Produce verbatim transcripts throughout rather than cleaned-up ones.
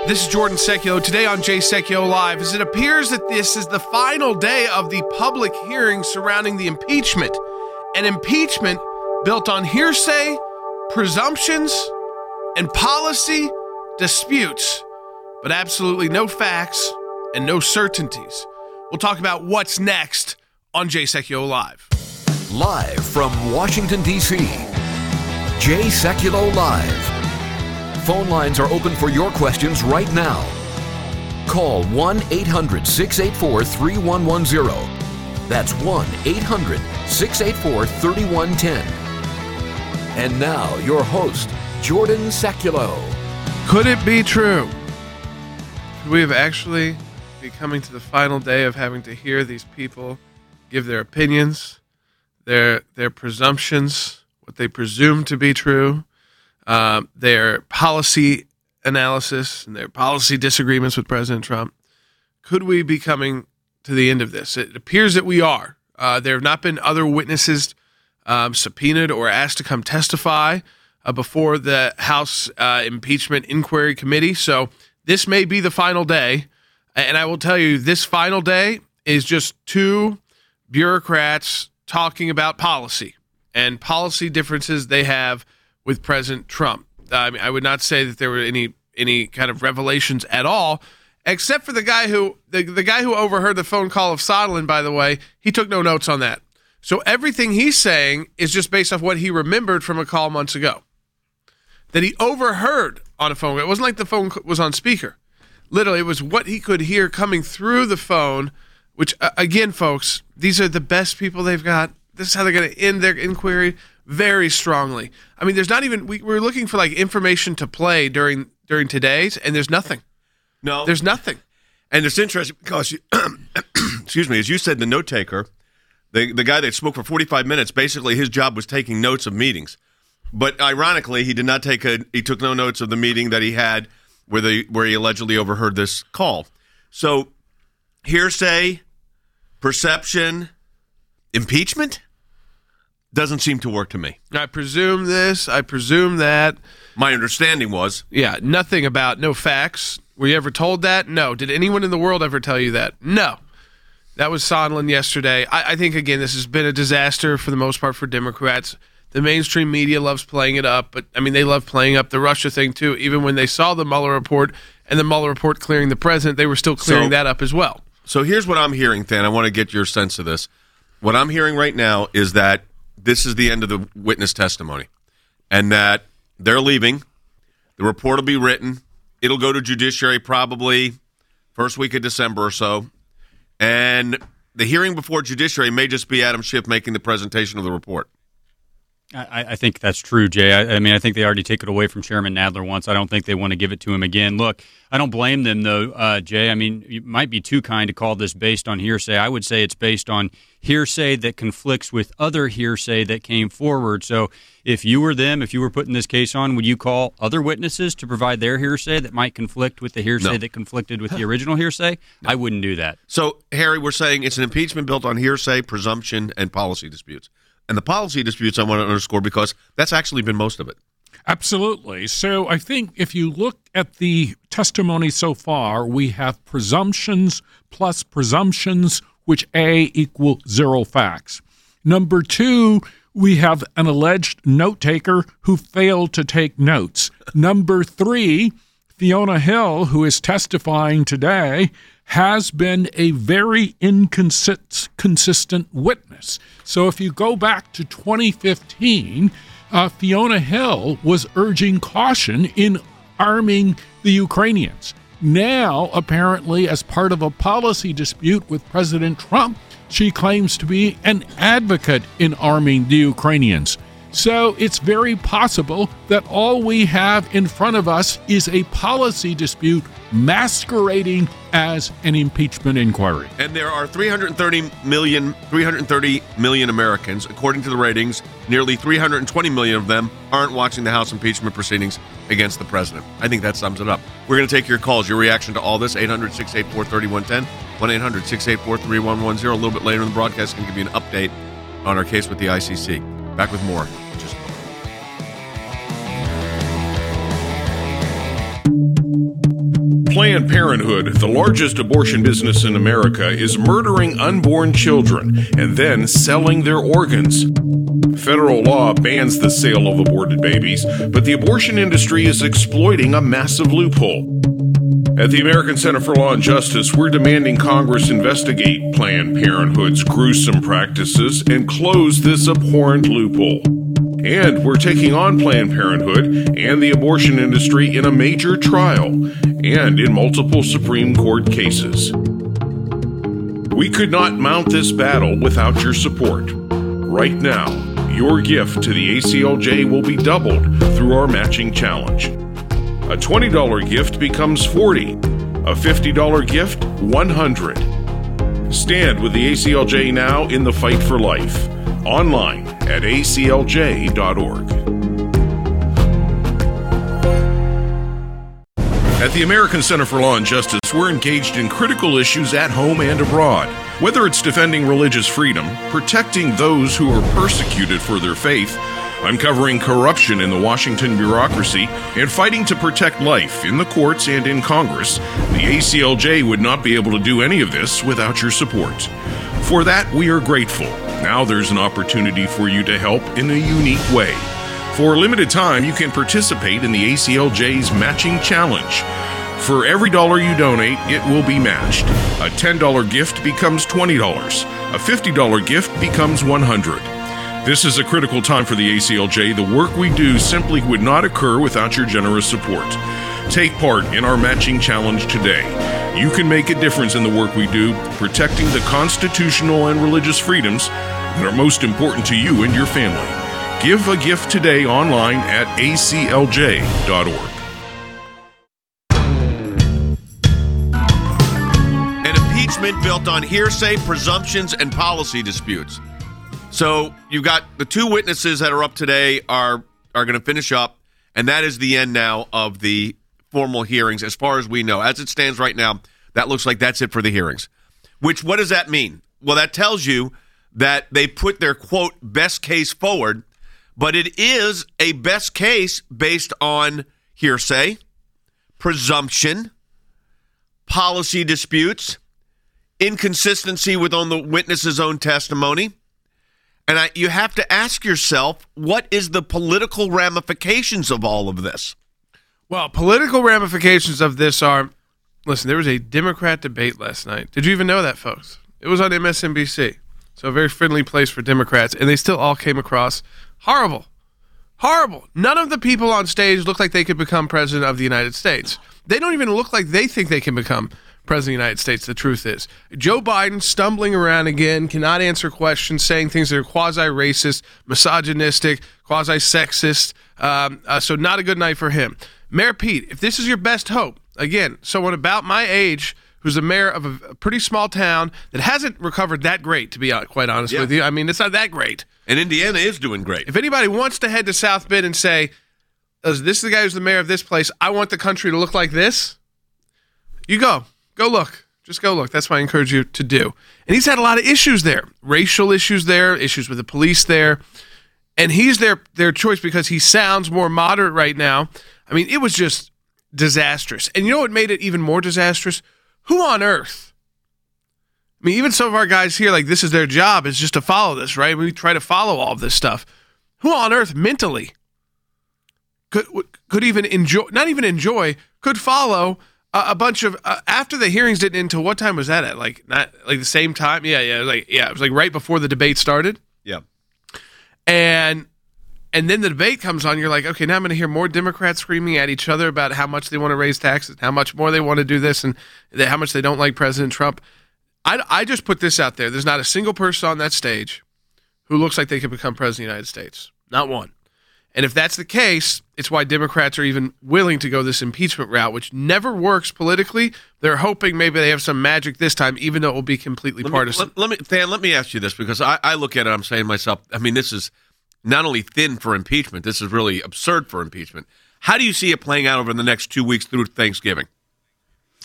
This is Jordan Secchio. Today on Jay Secchio Live, as it appears that this is the final day of the public hearing surrounding the impeachment. An impeachment built on hearsay, presumptions, and policy disputes, but absolutely no facts and no certainties. We'll talk about what's next on Jay Secchio Live. Live from Washington, D C, Jay Secchio Live. Phone lines are open for your questions right now. Call one eight hundred six eight four three one one zero. That's one eight hundred six eight four three one one zero. And now, your host, Jordan Secchio. Could it be true? Could we have actually be coming to the final day of having to hear these people give their opinions, their their presumptions, what they presume to be true, Um, their policy analysis and their policy disagreements with President Trump? Could we be coming to the end of this? It appears that we are. Uh, there have not been other witnesses um, subpoenaed or asked to come testify uh, before the House uh, Impeachment Inquiry Committee. So this may be the final day. And I will tell you, this final day is just two bureaucrats talking about policy and policy differences they have with President Trump. I mean, I would not say that there were any any kind of revelations at all, except for the guy who the, the guy who overheard the phone call of Sondland, by the way. He took no notes on that. So everything he's saying is just based off what he remembered from a call months ago that he overheard on a phone. It wasn't like the phone was on speaker. Literally, it was what he could hear coming through the phone, which, uh, again, folks, these are the best people they've got. This is how they're going to end their inquiry. Very strongly. I mean, there's not even, we, we're looking for like information to play during during today's, and there's nothing. No. There's nothing. And it's interesting because, you, excuse me, as you said, the note taker, the, the guy that spoke for forty-five minutes, basically his job was taking notes of meetings. But ironically, he did not take a, he took no notes of the meeting that he had where, the, where he allegedly overheard this call. So, hearsay, perception, impeachment? Doesn't seem to work to me. I presume this, I presume that. My understanding was. Yeah, nothing about, no facts. Were you ever told that? No. Did anyone in the world ever tell you that? No. That was Sondland yesterday. I, I think, again, this has been a disaster for the most part for Democrats. The mainstream media loves playing it up, but, I mean, they love playing up the Russia thing, too. Even when they saw the Mueller report and the Mueller report clearing the president, they were still clearing so, that up as well. So here's what I'm hearing, Than. I want to get your sense of this. What I'm hearing right now is that this is the end of the witness testimony, and that they're leaving. The report will be written. It'll go to judiciary probably first week of December or so. And the hearing before judiciary may just be Adam Schiff making the presentation of the report. I, I think that's true, Jay. I, I mean, I think they already took it away from Chairman Nadler once. I don't think they want to give it to him again. Look, I don't blame them, though, uh, Jay. I mean, you might be too kind to call this based on hearsay. I would say it's based on hearsay that conflicts with other hearsay that came forward. So if you were them, if you were putting this case on, would you call other witnesses to provide their hearsay that might conflict with the hearsay no. that conflicted with the original hearsay? No. I wouldn't do that. So, Harry, we're saying it's an impeachment built on hearsay, presumption, and policy disputes. And the policy disputes I want to underscore because that's actually been most of it. Absolutely. So I think if you look at the testimony so far, we have presumptions plus presumptions, which A equal zero facts. Number two, we have an alleged note taker who failed to take notes. Number three, Fiona Hill, who is testifying today, has been a very inconsistent witness. So if you go back to twenty fifteen, uh, Fiona Hill was urging caution in arming the Ukrainians. Now, apparently, as part of a policy dispute with President Trump, she claims to be an advocate in arming the Ukrainians. So it's very possible that all we have in front of us is a policy dispute masquerading as an impeachment inquiry. And there are three hundred thirty million, three hundred thirty million Americans. According to the ratings, nearly three hundred twenty million of them aren't watching the House impeachment proceedings against the president. I think that sums it up. We're going to take your calls, your reaction to all this, eight hundred, six eight four, three one one zero, one eight hundred, six eight four, three one one zero. A little bit later in the broadcast, going to give you an update on our case with the I C C. Back with more. Just Planned Parenthood, the largest abortion business in America, is murdering unborn children and then selling their organs. Federal law bans the sale of aborted babies, but the abortion industry is exploiting a massive loophole. At the American Center for Law and Justice, we're demanding Congress investigate Planned Parenthood's gruesome practices and close this abhorrent loophole. And we're taking on Planned Parenthood and the abortion industry in a major trial and in multiple Supreme Court cases. We could not mount this battle without your support. Right now, your gift to the A C L J will be doubled through our matching challenge. A twenty dollars gift becomes forty dollars. A fifty dollars gift, one hundred dollars. Stand with the A C L J now in the fight for life. Online at A C L J dot org. At the American Center for Law and Justice, we're engaged in critical issues at home and abroad. Whether it's defending religious freedom, protecting those who are persecuted for their faith, uncovering corruption in the Washington bureaucracy, and fighting to protect life in the courts and in Congress, the A C L J would not be able to do any of this without your support. For that, we are grateful. Now there's an opportunity for you to help in a unique way. For a limited time, you can participate in the A C L J's Matching Challenge. For every dollar you donate, it will be matched. A ten dollars gift becomes twenty dollars. A fifty dollars gift becomes one hundred dollars. This is a critical time for the A C L J. The work we do simply would not occur without your generous support. Take part in our Matching Challenge today. You can make a difference in the work we do, protecting the constitutional and religious freedoms that are most important to you and your family. Give a gift today online at A C L J dot org. An impeachment built on hearsay, presumptions, and policy disputes. So you've got the two witnesses that are up today are, are going to finish up, and that is the end now of the formal hearings as far as we know. As it stands right now, that looks like that's it for the hearings. Which, what does that mean? Well, that tells you that they put their, quote, best case forward, but it is a best case based on hearsay, presumption, policy disputes, inconsistency within the witness's own testimony. And I, you have to ask yourself, what is the political ramifications of all of this? Well, political ramifications of this are, listen, there was a Democrat debate last night. Did you even know that, folks? It was on M S N B C. So a very friendly place for Democrats, and they still all came across horrible. Horrible. None of the people on stage look like they could become president of the United States. They don't even look like they think they can become president of the United States, the truth is. Joe Biden stumbling around again, cannot answer questions, saying things that are quasi-racist, misogynistic, quasi-sexist. Um, uh, so not a good night for him. Mayor Pete, if this is your best hope, again, someone about my age who's the mayor of a, a pretty small town that hasn't recovered that great, to be quite honest yeah. with you. I mean, it's not that great. And Indiana is doing great. If anybody wants to head to South Bend and say, this is the guy who's the mayor of this place, I want the country to look like this, you go. Go look. Just go look. That's what I encourage you to do. And he's had a lot of issues there. Racial issues there, issues with the police there. And he's their, their choice because he sounds more moderate right now. I mean, it was just disastrous. And you know what made it even more disastrous? Who on earth? I mean, even some of our guys here, like, this is their job, is just to follow this, right? We try to follow all of this stuff. Who on earth mentally could could even enjoy, not even enjoy, could follow a, a bunch of, uh, after the hearings didn't end until, what time was that at? Like, not like the same time? Yeah, yeah, like, yeah, it was like right before the debate started. Yeah. And And then the debate comes on, you're like, okay, now I'm going to hear more Democrats screaming at each other about how much they want to raise taxes, how much more they want to do this, and how much they don't like President Trump. I, I just put this out there. There's not a single person on that stage who looks like they could become president of the United States. Not one. And if that's the case, it's why Democrats are even willing to go this impeachment route, which never works politically. They're hoping maybe they have some magic this time, even though it will be completely let partisan. Me, let, let me, Dan, let me ask you this, because I, I look at it, I'm saying to myself, I mean, this is not only thin for impeachment, this is really absurd for impeachment. How do you see it playing out over the next two weeks through Thanksgiving?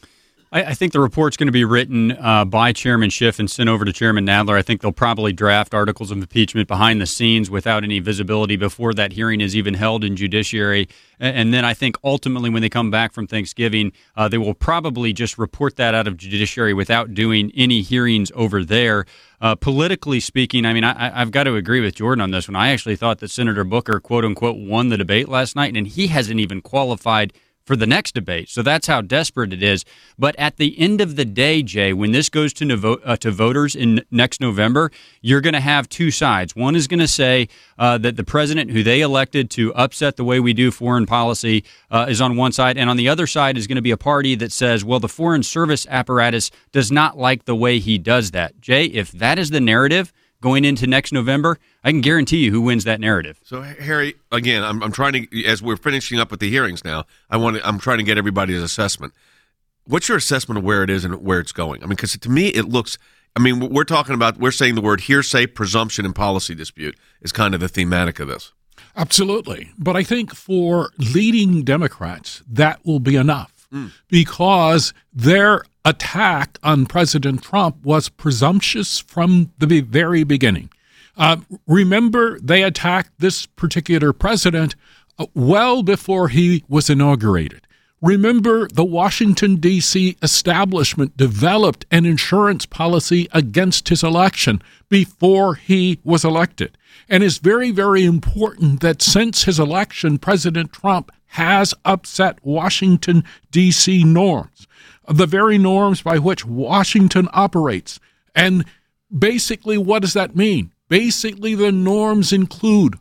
I, I think the report's going to be written uh, by Chairman Schiff and sent over to Chairman Nadler. I think they'll probably draft articles of impeachment behind the scenes without any visibility before that hearing is even held in judiciary. And, and then I think ultimately when they come back from Thanksgiving, uh, they will probably just report that out of judiciary without doing any hearings over there. Uh, politically speaking, I mean, I, I've got to agree with Jordan on this one. I actually thought that Senator Booker, quote unquote, won the debate last night, and he hasn't even qualified for the next debate. So that's how desperate it is. But at the end of the day, Jay, when this goes to Novo- uh, to voters in next November, you're going to have two sides. One is going to say uh, that the president who they elected to upset the way we do foreign policy uh, is on one side. And on the other side is going to be a party that says, well, the foreign service apparatus does not like the way he does that. Jay, if that is the narrative going into next November, I can guarantee you who wins that narrative. So, Harry, again, I'm, I'm trying to, as we're finishing up with the hearings now, I want to, I'm trying to get everybody's assessment. What's your assessment of where it is and where it's going? I mean, because to me, it looks, I mean, we're talking about, we're saying the word hearsay, presumption, and policy dispute is kind of the thematic of this. Absolutely. But I think for leading Democrats, that will be enough mm. because their attack on President Trump was presumptuous from the very beginning. Uh, remember, they attacked this particular president uh, well before he was inaugurated. Remember, the Washington, D C establishment developed an insurance policy against his election before he was elected. And it's very, very important that since his election, President Trump has upset Washington, D C norms, the very norms by which Washington operates. And basically, what does that mean? Basically, the norms include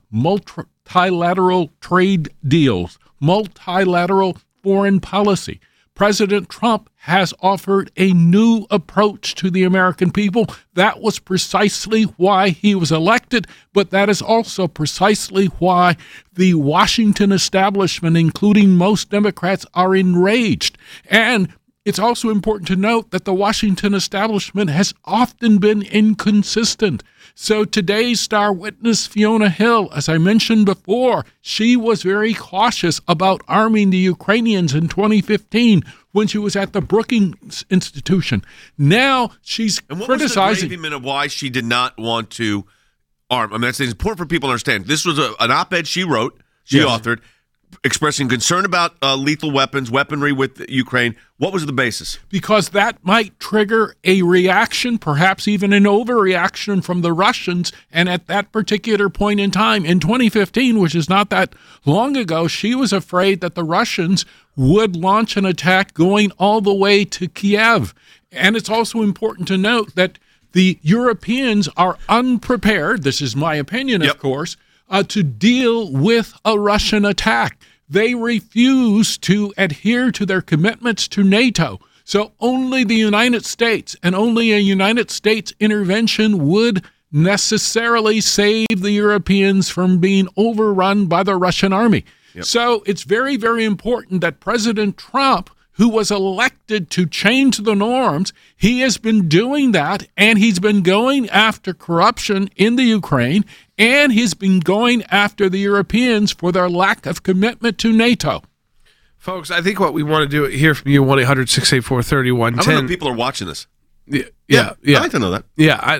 multilateral trade deals, multilateral foreign policy. President Trump has offered a new approach to the American people. That was precisely why he was elected, but that is also precisely why the Washington establishment, including most Democrats, are enraged. And it's also important to note that the Washington establishment has often been inconsistent. So today's star witness, Fiona Hill, as I mentioned before, she was very cautious about arming the Ukrainians in twenty fifteen when she was at the Brookings Institution. Now she's and what criticizing. Was the argument of why she did not want to arm? I mean, that's important for people to understand. This was a, an op-ed she wrote, she yes. authored, expressing concern about uh, lethal weapons, weaponry with Ukraine. What was the basis? Because that might trigger a reaction, perhaps even an overreaction from the Russians. And at that particular point in time, in twenty fifteen, which is not that long ago, she was afraid that the Russians would launch an attack going all the way to Kiev. And it's also important to note that the Europeans are unprepared, this is my opinion, yep. of course, Uh, to deal with a Russian attack. They refuse to adhere to their commitments to NATO. So only the United States and only a United States intervention would necessarily save the Europeans from being overrun by the Russian army. Yep. So it's very, very important that President Trump, who was elected to change the norms, he has been doing that, and he's been going after corruption in the Ukraine, and he's been going after the Europeans for their lack of commitment to NATO. Folks, I think what we want to do hear from you, one eight hundred six eight four three one one zero. I don't know if people are watching this. Yeah, yeah. yeah. I'd like to know that. Yeah, I,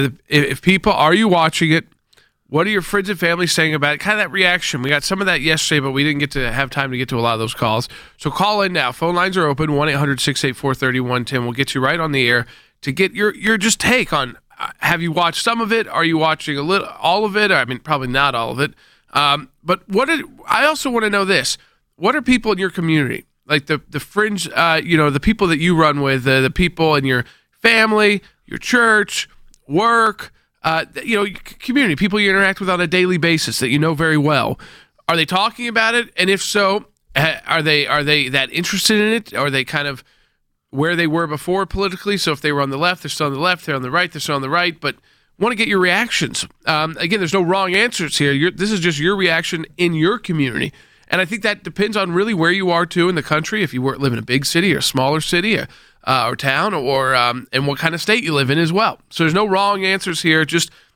if people, are you watching it? What are your friends and family saying about it? Kind of that reaction. We got some of that yesterday, but we didn't get to have time to get to a lot of those calls. So call in now. Phone lines are open, one eight hundred six eight four three one one zero. We'll get you right on the air to get your, your just take on, uh, have you watched some of it? Are you watching a little, all of it? I mean, probably not all of it. Um, but what did, I also want to know this. What are people in your community, like the, the fringe, uh, you know, the people that you run with, uh, the people in your family, your church, work, Uh, you know, community, people you interact with on a daily basis that you know very well. Are they talking about it? And if so, are they are they that interested in it? Are they kind of where they were before politically? So if they were on the left, they're still on the left. They're on the right, they're still on the right. But want to get your reactions. Um, again, there's no wrong answers here. You're, this is just your reaction in your community. And I think that depends on really where you are, too, in the country. If you were, live in a big city or a smaller city or, uh, or town, or um, and what kind of state you live in as well. So there's no wrong answers here. Just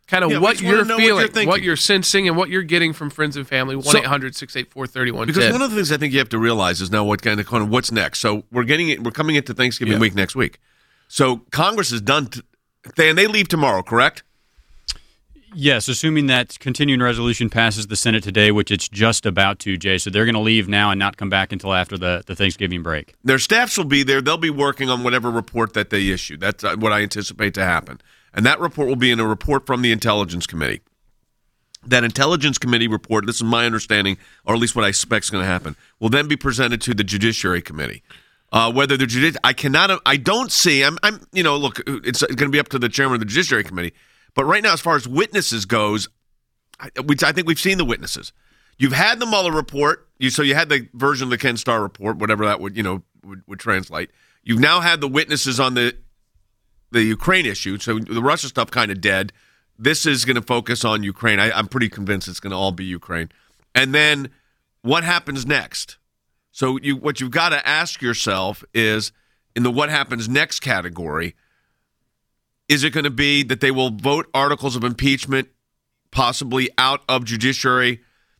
kind of Yeah, we what just wanna you're know what feeling, you're thinking. what you're sensing, and what you're getting from friends and family. one eight hundred six eight four three one one zero. Because one of the things I think you have to realize is now what kind of, kind of what's next. So we're getting it. We're coming into Thanksgiving Yeah. week next week. So Congress is done, t- and they leave tomorrow, correct? Yes, assuming that continuing resolution passes the Senate today, which it's just about to, Jay. So they're going to leave now and not come back until after the, the Thanksgiving break. Their staffs will be there. They'll be working on whatever report that they issue. That's uh, what I anticipate to happen. And that report will be in a report from the Intelligence Committee. That Intelligence Committee report, this is my understanding, or at least what I expect is going to happen, will then be presented to the Judiciary Committee. Uh, whether the judici- I cannot, I don't see, I'm, I'm, you know, look, it's going to be up to the chairman of the Judiciary Committee. But right now, as far as witnesses goes, I, we, I think we've seen the witnesses. You've had the Mueller report, you so you had the version of the Ken Starr report, whatever that would, you know, would, would translate. You've now had the witnesses on the the Ukraine issue, so the Russia stuff kind of dead. This is going to focus on Ukraine. I, I'm pretty convinced it's going to all be Ukraine. And then what happens next? So you, what you've got to ask yourself is, in the what happens next category, is it going to be that they will vote articles of impeachment possibly out of judiciary,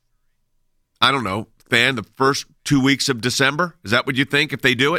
I don't know, Fan, the first two weeks of December? Is that what you think if they do it?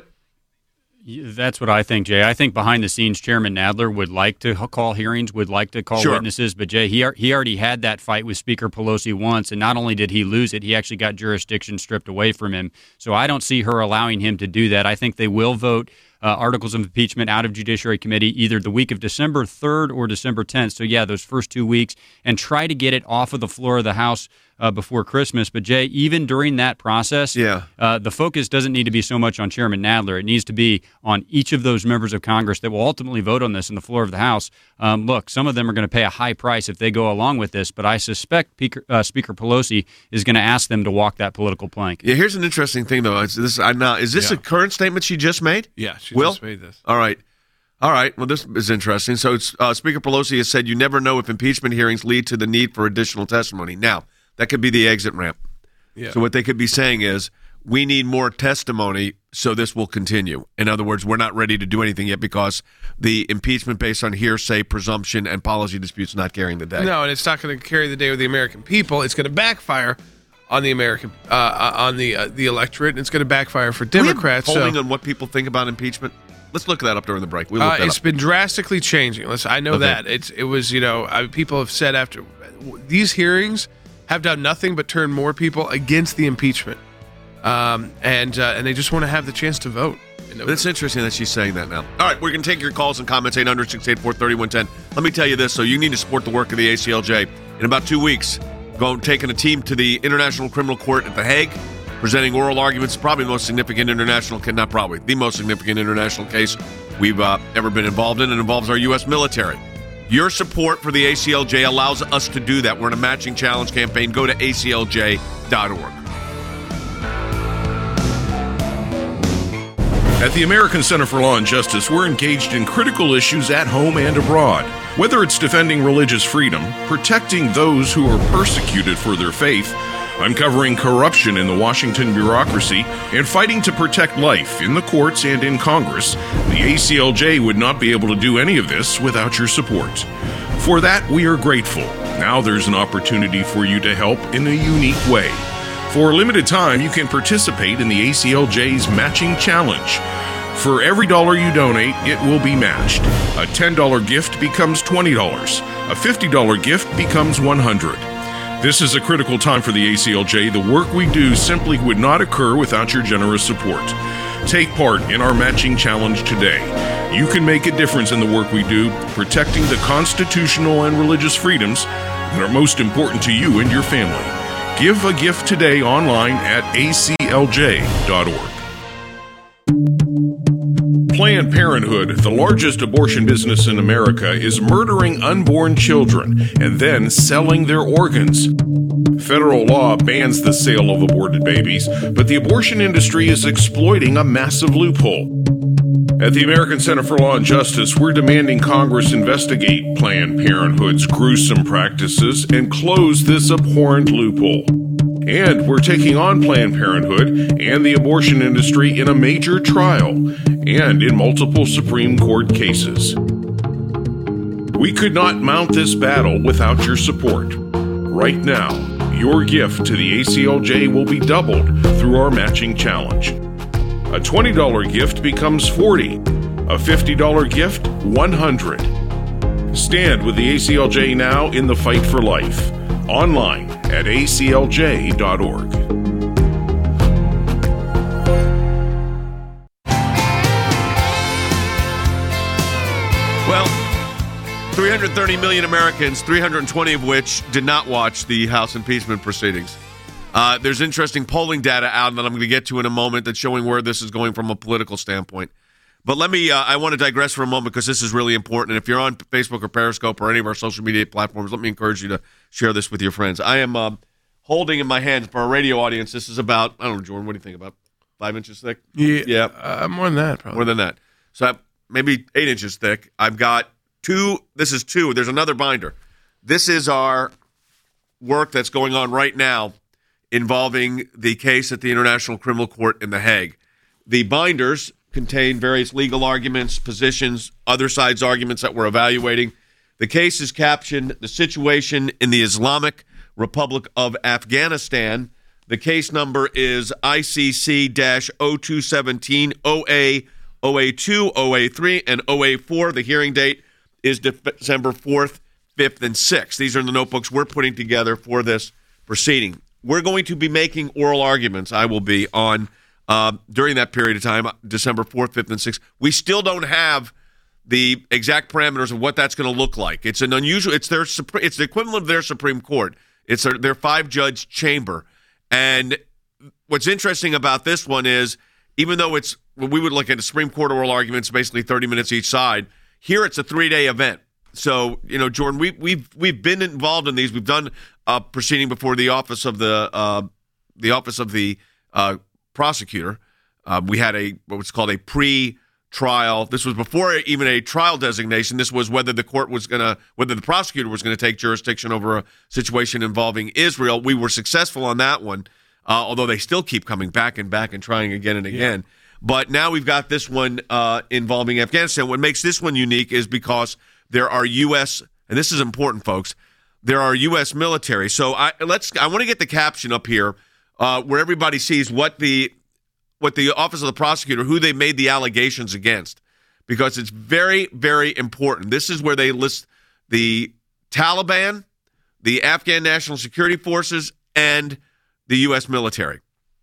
That's what I think, Jay. I think behind the scenes, Chairman Nadler would like to call hearings, would like to call Sure. witnesses. But, Jay, he, he already had that fight with Speaker Pelosi once, and not only did he lose it, he actually got jurisdiction stripped away from him. So I don't see her allowing him to do that. I think they will vote uh, articles of impeachment out of Judiciary Committee either the week of December third or December tenth. So, yeah, those first two weeks, and try to get it off of the floor of the House Uh, before Christmas. But, Jay, even during that process, Yeah. uh, the focus doesn't need to be so much on Chairman Nadler. It needs to be on each of those members of Congress that will ultimately vote on this in the floor of the House. Um, look, some of them are going to pay a high price if they go along with this, but I suspect Speaker, uh, Speaker Pelosi is going to ask them to walk that political plank. Yeah, here's an interesting thing, though. It's, this, I'm not, is this Yeah. a current statement she just made? Yeah, she Will? just made this. All right. All right. Well, this is interesting. So it's, uh, Speaker Pelosi has said you never know if impeachment hearings lead to the need for additional testimony. Now, that could be the exit ramp. Yeah. So what they could be saying is, we need more testimony, so this will continue. In other words, we're not ready to do anything yet because the impeachment based on hearsay, presumption, and policy disputes is not carrying the day. No, and it's not going to carry the day with the American people. It's going to backfire on the American, uh, on the uh, the electorate, and it's going to backfire for Do we have Democrats. polling so, on what people think about impeachment? Let's look that up during the break. We'll look uh, that it's up. been drastically changing. Listen, I know Okay. that it's it was you know I, people have said after these hearings have done nothing but turn more people against the impeachment, um, and uh, and they just want to have the chance to vote. You know, It's interesting that she's saying that now. All right, we're going to take your calls and comments, eight hundred, six eight four, three one one zero. Let me tell you this, so you need to support the work of the A C L J. In about two weeks, going taking a team to the International Criminal Court at The Hague, presenting oral arguments, probably the most significant international, not probably, the most significant international case we've uh, ever been involved in. It involves our U S military. Your support for the A C L J allows us to do that. We're in a matching challenge campaign. Go to A C L J dot org. At the American Center for Law and Justice, we're engaged in critical issues at home and abroad. Whether it's defending religious freedom, protecting those who are persecuted for their faith, uncovering corruption in the Washington bureaucracy, and fighting to protect life in the courts and in Congress, the A C L J would not be able to do any of this without your support. For that, we are grateful. Now there's an opportunity for you to help in a unique way. For a limited time, you can participate in the A C L J's Matching Challenge. For every dollar you donate, it will be matched. A ten dollars gift becomes twenty dollars. A fifty dollars gift becomes one hundred dollars. This is a critical time for the A C L J. The work we do simply would not occur without your generous support. Take part in our matching challenge today. You can make a difference in the work we do, protecting the constitutional and religious freedoms that are most important to you and your family. Give a gift today online at A C L J dot org. Planned Parenthood, the largest abortion business in America, is murdering unborn children and then selling their organs. Federal law bans the sale of aborted babies, but the abortion industry is exploiting a massive loophole. At the American Center for Law and Justice, we're demanding Congress investigate Planned Parenthood's gruesome practices and close this abhorrent loophole. And we're taking on Planned Parenthood and the abortion industry in a major trial and in multiple Supreme Court cases. We could not mount this battle without your support. Right now, your gift to the A C L J will be doubled through our matching challenge. A twenty dollars gift becomes forty dollars. A fifty dollars gift, one hundred dollars. Stand with the A C L J now in the fight for life. Online at A C L J dot org. Well, three hundred thirty million Americans, three hundred twenty of which did not watch the House impeachment proceedings. Uh, there's interesting polling data out that I'm going to get to in a moment that's showing where this is going from a political standpoint. But let me, uh, I want to digress for a moment because this is really important. And if you're on Facebook or Periscope or any of our social media platforms, let me encourage you to share this with your friends. I am uh, holding in my hands, for our radio audience, this is about, I don't know, Jordan, what do you think, about five inches thick? Yeah, yeah. Uh, more than that, probably. More than that. So I, maybe eight inches thick. I've got two, this is two, there's another binder. This is our work that's going on right now involving the case at the International Criminal Court in The Hague. The binders contain various legal arguments, positions, other sides' arguments that we're evaluating. The case is captioned, "The Situation in the Islamic Republic of Afghanistan." The case number is I C C oh two seventeen O A O A two, O A three, and O A four. The hearing date is December fourth, fifth, and sixth. These are the notebooks we're putting together for this proceeding. We're going to be making oral arguments, I will be, on Uh, during that period of time, December fourth, fifth, and sixth. We still don't have the exact parameters of what that's going to look like. It's an unusual, it's their, it's the equivalent of their Supreme Court. It's their, their five-judge chamber. And what's interesting about this one is, even though it's, we would look at the Supreme Court oral arguments, basically thirty minutes each side, here it's a three-day event. So, you know, Jordan, we, we've we've been involved in these. We've done a proceeding before the office of the, uh, the office of the, uh, prosecutor. Uh, we had a what's called a pre-trial. This was before even a trial designation. This was whether the court was going to, whether the prosecutor was going to take jurisdiction over a situation involving Israel. We were successful on that one, uh, although they still keep coming back and back and trying again and again. Yeah. But now we've got this one uh, involving Afghanistan. What makes this one unique is because there are U S, and this is important, folks, there are U S military. So I let's. I want to get the caption up here. Uh, where everybody sees what the what the Office of the Prosecutor, who they made the allegations against, because it's very, very important. This is where they list the Taliban, the Afghan National Security Forces, and the U S military.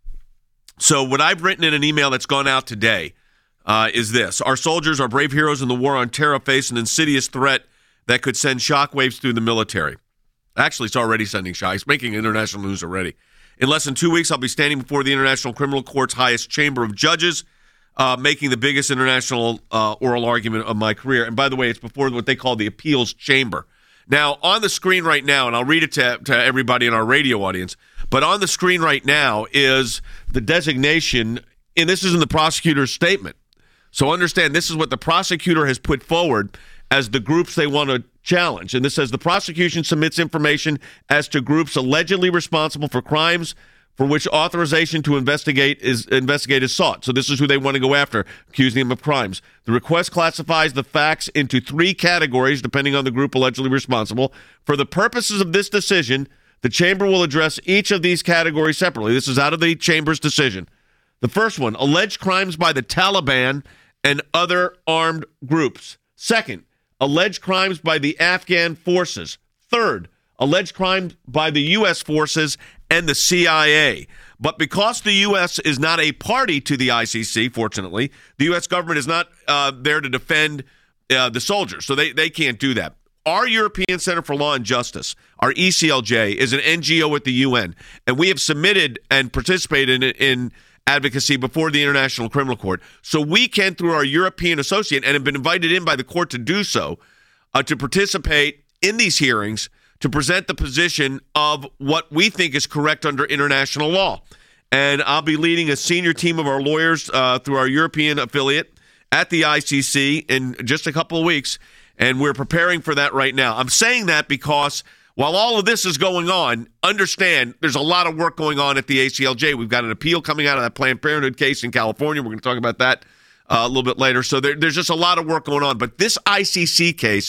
So what I've written in an email that's gone out today uh, is this. Our soldiers, our brave heroes in the war on terror, face an insidious threat that could send shockwaves through the military. Actually, it's already sending shock. It's making international news already. In less than two weeks, I'll be standing before the International Criminal Court's highest chamber of judges, uh, making the biggest international uh, oral argument of my career. And by the way, it's before what they call the appeals chamber. Now, on the screen right now, and I'll read it to, to everybody in our radio audience, but on the screen right now is the designation, and this is in the prosecutor's statement. So understand, this is what the prosecutor has put forward as the groups they want to challenge. And this says the prosecution submits information as to groups allegedly responsible for crimes for which authorization to investigate is investigate is sought. So this is who they want to go after, accusing them of crimes. The request classifies the facts into three categories, depending on the group allegedly responsible. For the purposes of this decision, the chamber will address each of these categories separately. This is out of the chamber's decision. The first one, alleged crimes by the Taliban and other armed groups. Second, alleged crimes by the Afghan forces. Third, alleged crimes by the U S forces and the C I A. But because the U S is not a party to the I C C, fortunately, the U S government is not uh, there to defend uh, the soldiers, so they, they can't do that. Our European Center for Law and Justice, our E C L J, is an N G O at the U N, and we have submitted and participated in, in advocacy before the International Criminal Court. So we can, through our European associate, and have been invited in by the court to do so, uh, to participate in these hearings to present the position of what we think is correct under international law. And I'll be leading a senior team of our lawyers uh, through our European affiliate at the I C C in just a couple of weeks, and we're preparing for that right now. I'm saying that because while all of this is going on, understand there's a lot of work going on at the A C L J. We've got an appeal coming out of that Planned Parenthood case in California. We're going to talk about that uh, a little bit later. So there, there's just a lot of work going on. But this I C C case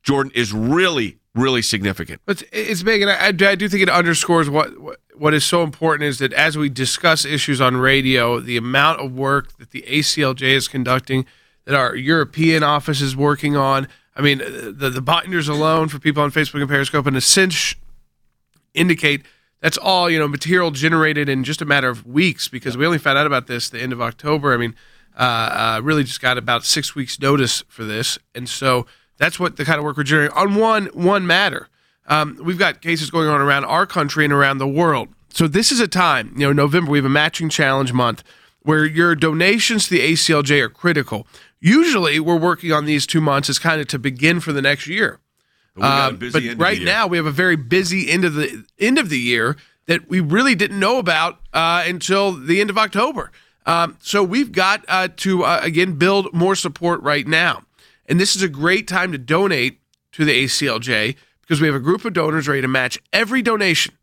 Jordan, is really, really significant. It's, it's big, and I, I do think it underscores what, what what is so important is that as we discuss issues on radio, the amount of work that the A C L J is conducting, that our European office is working on. I mean, the, the binders alone for people on Facebook and Periscope and a cinch indicate that's all, you know, material generated in just a matter of weeks, because we only found out about this the end of October. I mean, uh, uh, really just got about six weeks notice for this. And so that's what the kind of work we're generating on one, one matter. Um, we've got cases going on around our country and around the world. So this is a time, you know, November, we have a matching challenge month where your donations to the A C L J are critical. Usually we're working on these two months as kind of to begin for the next year. But, we got a Um, busy but end of right the year. now we have a very busy end of the end of the year that we really didn't know about uh, until the end of October. Um, so we've got uh, to, uh, again, build more support right now. And this is a great time to donate to the A C L J because we have a group of donors ready to match every donation.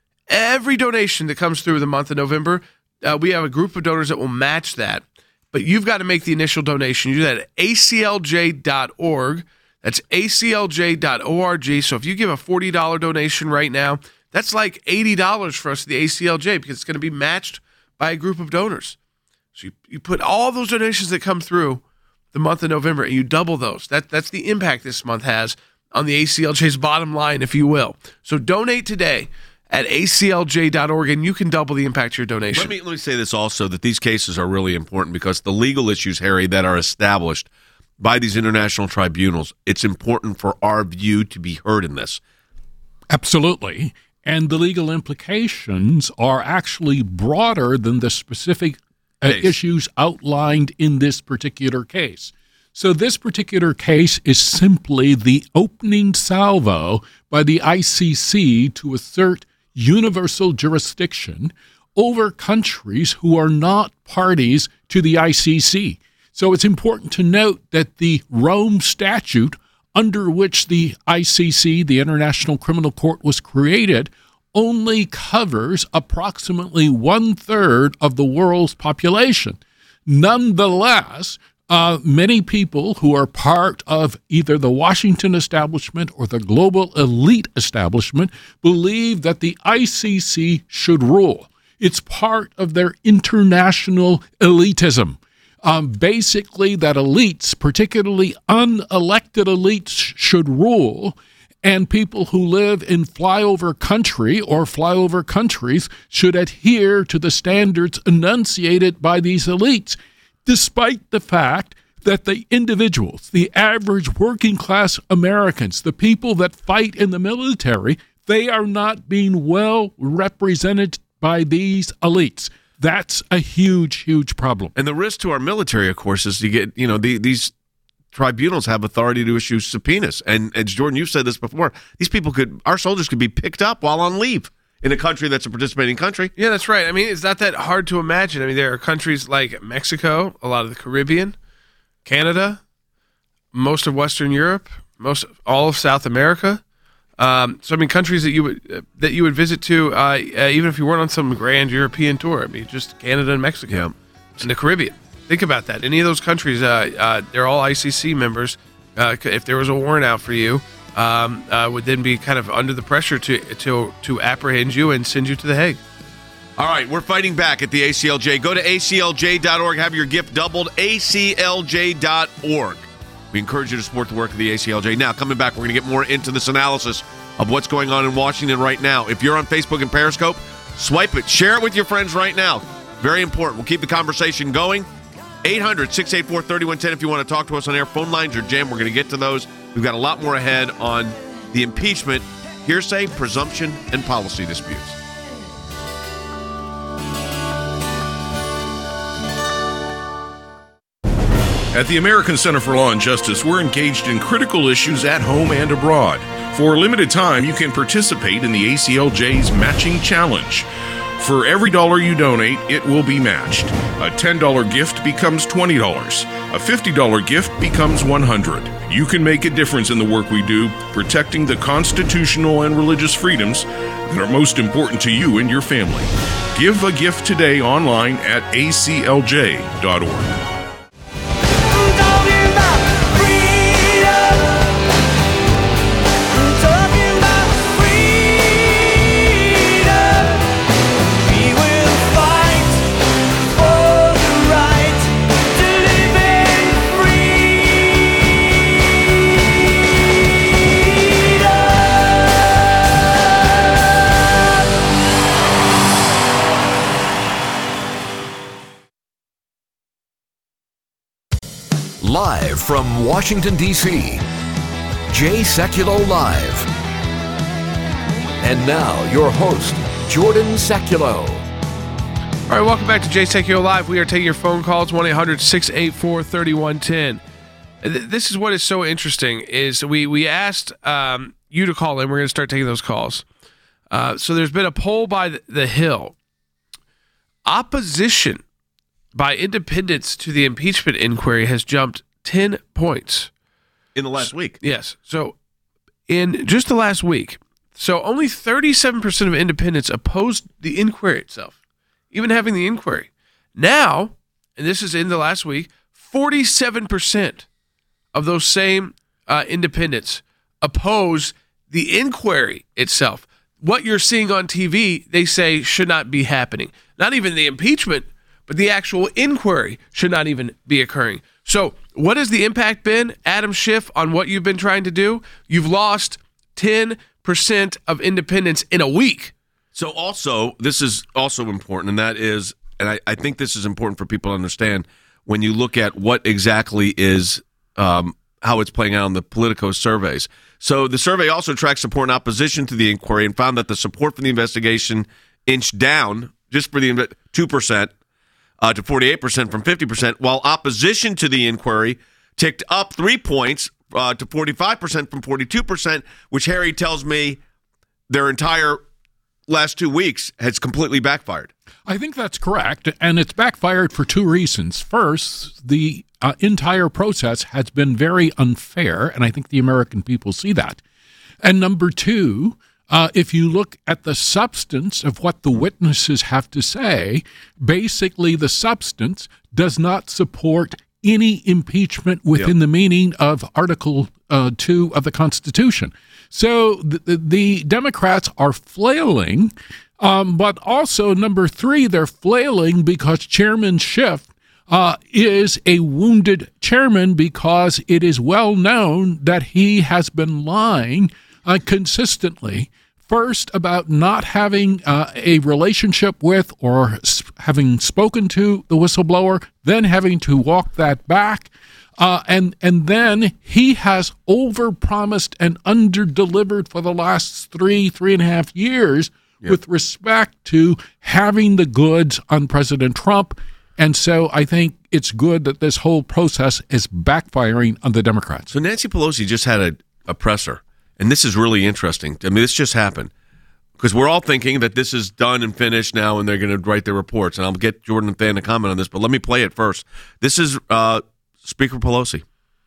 Every donation that comes through the month of November, uh, we have a group of donors that will match that. But you've got to make the initial donation. You do that at A C L J dot org. That's A C L J dot org. So if you give a forty dollars donation right now, that's like eighty dollars for us at the A C L J because it's going to be matched by a group of donors. So you, you put all those donations that come through the month of November and you double those. That That's the impact this month has on the A C L J's bottom line, if you will. So donate today at A C L J dot org, and you can double the impact of your donation. Let me let me say this also, that these cases are really important because the legal issues, Harry, that are established by these international tribunals, it's important for our view to be heard in this. Absolutely. And the legal implications are actually broader than the specific uh, Case. issues outlined in this particular case. So this particular case is simply the opening salvo by the I C C to assert universal jurisdiction over countries who are not parties to the I C C. So it's important to note that the Rome Statute, under which the I C C, the International Criminal Court, was created, only covers approximately one-third of the world's population. Nonetheless, uh, many people who are part of either the Washington establishment or the global elite establishment believe that the I C C should rule. It's part of their international elitism. Um, basically, that elites, particularly unelected elites, should rule, and people who live in flyover country or flyover countries should adhere to the standards enunciated by these elites, despite the fact that the individuals, the average working class Americans, the people that fight in the military, they are not being well represented by these elites. That's a huge, huge problem. And the risk to our military, of course, is you get, you know, the, these tribunals have authority to issue subpoenas. And as Jordan, you've said this before, these people could, our soldiers could be picked up while on leave in a country that's a participating country. Yeah, that's right. I mean, it's not that hard to imagine. I mean, there are countries like Mexico, a lot of the Caribbean, Canada, most of Western Europe, most all of South America. Um, so I mean, countries that you would uh, that you would visit to, uh, uh, even if you weren't on some grand European tour. I mean, just Canada and Mexico Yeah. and the Caribbean. Think about that. Any of those countries, uh, uh, they're all I C C members. Uh, if there was a warrant out for you, um, uh, would then be kind of under the pressure to to to apprehend you and send you to the Hague. All right, we're fighting back at the A C L J. Go to A C L J dot org. Have your gift doubled. A C L J dot org. We encourage you to support the work of the A C L J. Now, coming back, we're going to get more into this analysis of what's going on in Washington right now. If you're on Facebook and Periscope, swipe it. Share it with your friends right now. Very important. We'll keep the conversation going. eight hundred, six eight four, three one one zero if you want to talk to us on air. Phone lines are jammed. We're going to get to those. We've got a lot more ahead on the impeachment, hearsay, presumption, and policy disputes. At the American Center for Law and Justice, we're engaged in critical issues at home and abroad. For a limited time, you can participate in the A C L J's Matching Challenge. For every dollar you donate, it will be matched. A ten dollars gift becomes twenty dollars. A fifty dollars gift becomes one hundred dollars. You can make a difference in the work we do, protecting the constitutional and religious freedoms that are most important to you and your family. Give a gift today online at A C L J dot org. Live from Washington, D C, Jay Sekulow Live. And now, your host, Jordan Sekulow. All right, welcome back to Jay Sekulow Live. We are taking your phone calls, one eight hundred six eight four three one one zero. This is what is so interesting, is we, we asked um, you to call in. We're going to start taking those calls. Uh, so there's been a poll by the, the Hill. Opposition by independents to the impeachment inquiry has jumped ten points. In the last week. Yes. So in just the last week, so only thirty-seven percent of independents opposed the inquiry itself, even having the inquiry. Now, and this is in the last week, forty-seven percent of those same uh, independents oppose the inquiry itself. What you're seeing on T V, they say should not be happening. Not even the impeachment, but the actual inquiry should not even be occurring. So what has the impact been, Adam Schiff, on what you've been trying to do? You've lost ten percent of independents in a week. So also, this is also important, and that is, and I, I think this is important for people to understand, when you look at what exactly is, um, how it's playing out on the Politico surveys. So the survey also tracks support and opposition to the inquiry and found that the support for the investigation inched down just for the two percent uh, to forty-eight percent from fifty percent, while opposition to the inquiry ticked up three points uh, to forty-five percent from forty-two percent, which Harry tells me their entire last two weeks has completely backfired. I think that's correct, and it's backfired for two reasons. First, the uh, entire process has been very unfair, and I think the American people see that. And number two, uh, if you look at the substance of what the witnesses have to say, basically the substance does not support any impeachment within yep. the meaning of Article uh, two of the Constitution. So the, the Democrats are flailing, um, but also, number three, they're flailing because Chairman Schiff uh, is a wounded chairman, because it is well known that he has been lying uh, consistently. First, about not having uh, a relationship with or sp- having spoken to the whistleblower, then having to walk that back. Uh, and and then he has overpromised and underdelivered for the last three, three and a half years yep. with respect to having the goods on President Trump. And so I think it's good that this whole process is backfiring on the Democrats. So Nancy Pelosi just had a, a presser, and this is really interesting. I mean, this just happened because we're all thinking that this is done and finished now, and they're going to write their reports. And I'll get Jordan and Than to comment on this, but let me play it first. This is uh, Speaker Pelosi.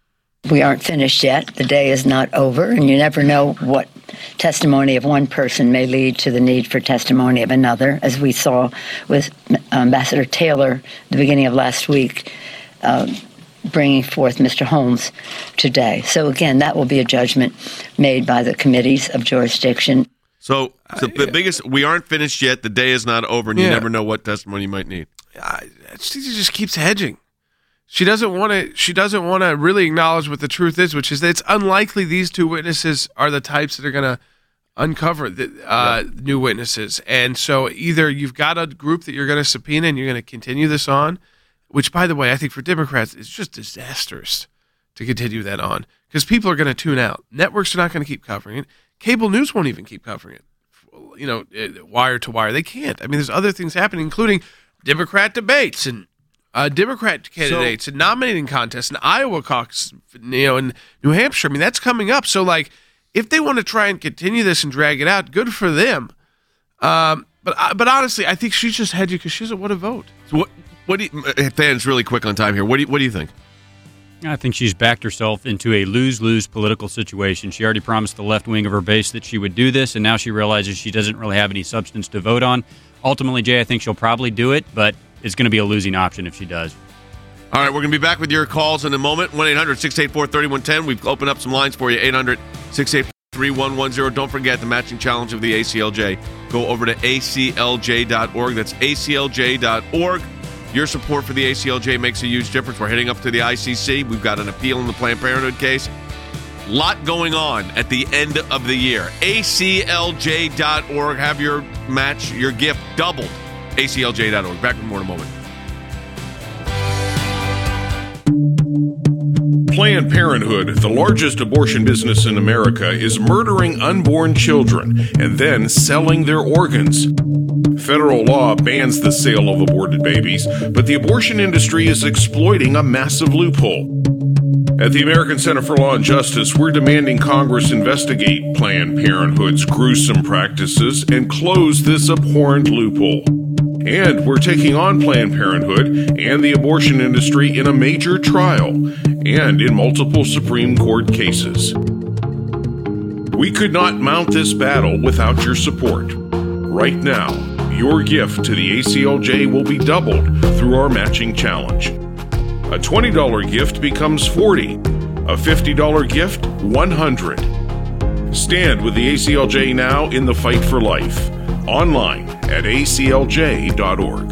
We aren't finished yet. The day is not over, and you never know what testimony of one person may lead to the need for testimony of another, as we saw with Ambassador Taylor at the beginning of last week, uh, bringing forth Mister Holmes today. So again, that will be a judgment made by the committees of jurisdiction. So, so the biggest, we aren't finished yet. The day is not over, and yeah. you never know what testimony you might need. I, she just keeps hedging. She doesn't want to. She doesn't want to really acknowledge what the truth is, which is that it's unlikely these two witnesses are the types that are going to uncover the uh, yeah. new witnesses. And so, either you've got a group that you're going to subpoena and you're going to continue this on, which, by the way, I think for Democrats is just disastrous to continue that on, because people are going to tune out. Networks are not going to keep covering it. Cable news won't even keep covering it. You know, wire to wire, they can't. I mean, there's other things happening, including Democrat debates and. Uh, Democrat candidates so, and nominating contests and Iowa caucus, you know, in New Hampshire. I mean, that's coming up. So, like, if they want to try and continue this and drag it out, good for them. Um, but but honestly, I think she's just hedging because she doesn't want to vote. So what? What do you, Than's really quick on time here. What do you, what do you think? I think she's backed herself into a lose-lose political situation. She already promised the left wing of her base that she would do this, and now she realizes she doesn't really have any substance to vote on. Ultimately, Jay, I think she'll probably do it, but it's going to be a losing option if she does. All right, we're going to be back with your calls in a moment. one eight hundred six eight four three one one zero. We've opened up some lines for you. eight hundred six eight four three one one zero. Don't forget the matching challenge of the A C L J. Go over to A C L J dot org. That's A C L J dot org. Your support for the A C L J makes a huge difference. We're heading up to the I C C. We've got an appeal in the Planned Parenthood case. Lot going on at the end of the year. A C L J dot org. Have your match, your gift doubled. A C L J dot org. Back with more in a moment. Planned Parenthood, the largest abortion business in America, is murdering unborn children and then selling their organs. Federal law bans the sale of aborted babies, but the abortion industry is exploiting a massive loophole. At the American Center for Law and Justice, we're demanding Congress investigate Planned Parenthood's gruesome practices and close this abhorrent loophole. And we're taking on Planned Parenthood and the abortion industry in a major trial and in multiple Supreme Court cases. We could not mount this battle without your support. Right now, your gift to the A C L J will be doubled through our matching challenge. A twenty dollars gift becomes forty dollars. A fifty dollars gift, one hundred dollars. Stand with the A C L J now in the fight for life. Online at A C L J dot org.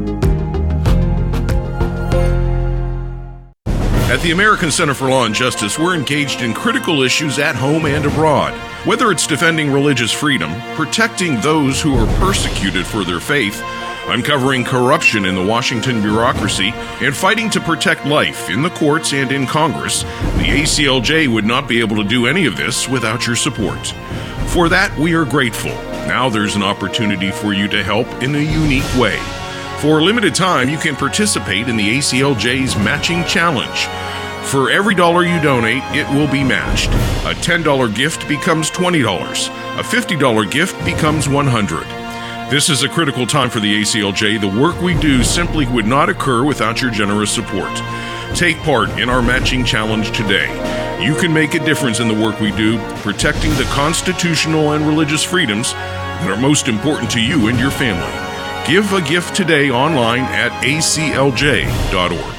At the American Center for Law and Justice, we're engaged in critical issues at home and abroad. Whether it's defending religious freedom, protecting those who are persecuted for their faith, uncovering corruption in the Washington bureaucracy, and fighting to protect life in the courts and in Congress, the A C L J would not be able to do any of this without your support. For that, we are grateful. Now there's an opportunity for you to help in a unique way. For a limited time, you can participate in the A C L J's Matching Challenge. For every dollar you donate, it will be matched. A ten dollars gift becomes twenty dollars. A fifty dollars gift becomes one hundred dollars. This is a critical time for the A C L J. The work we do simply would not occur without your generous support. Take part in our Matching Challenge today. You can make a difference in the work we do, protecting the constitutional and religious freedoms that are most important to you and your family. Give a gift today online at A C L J dot org.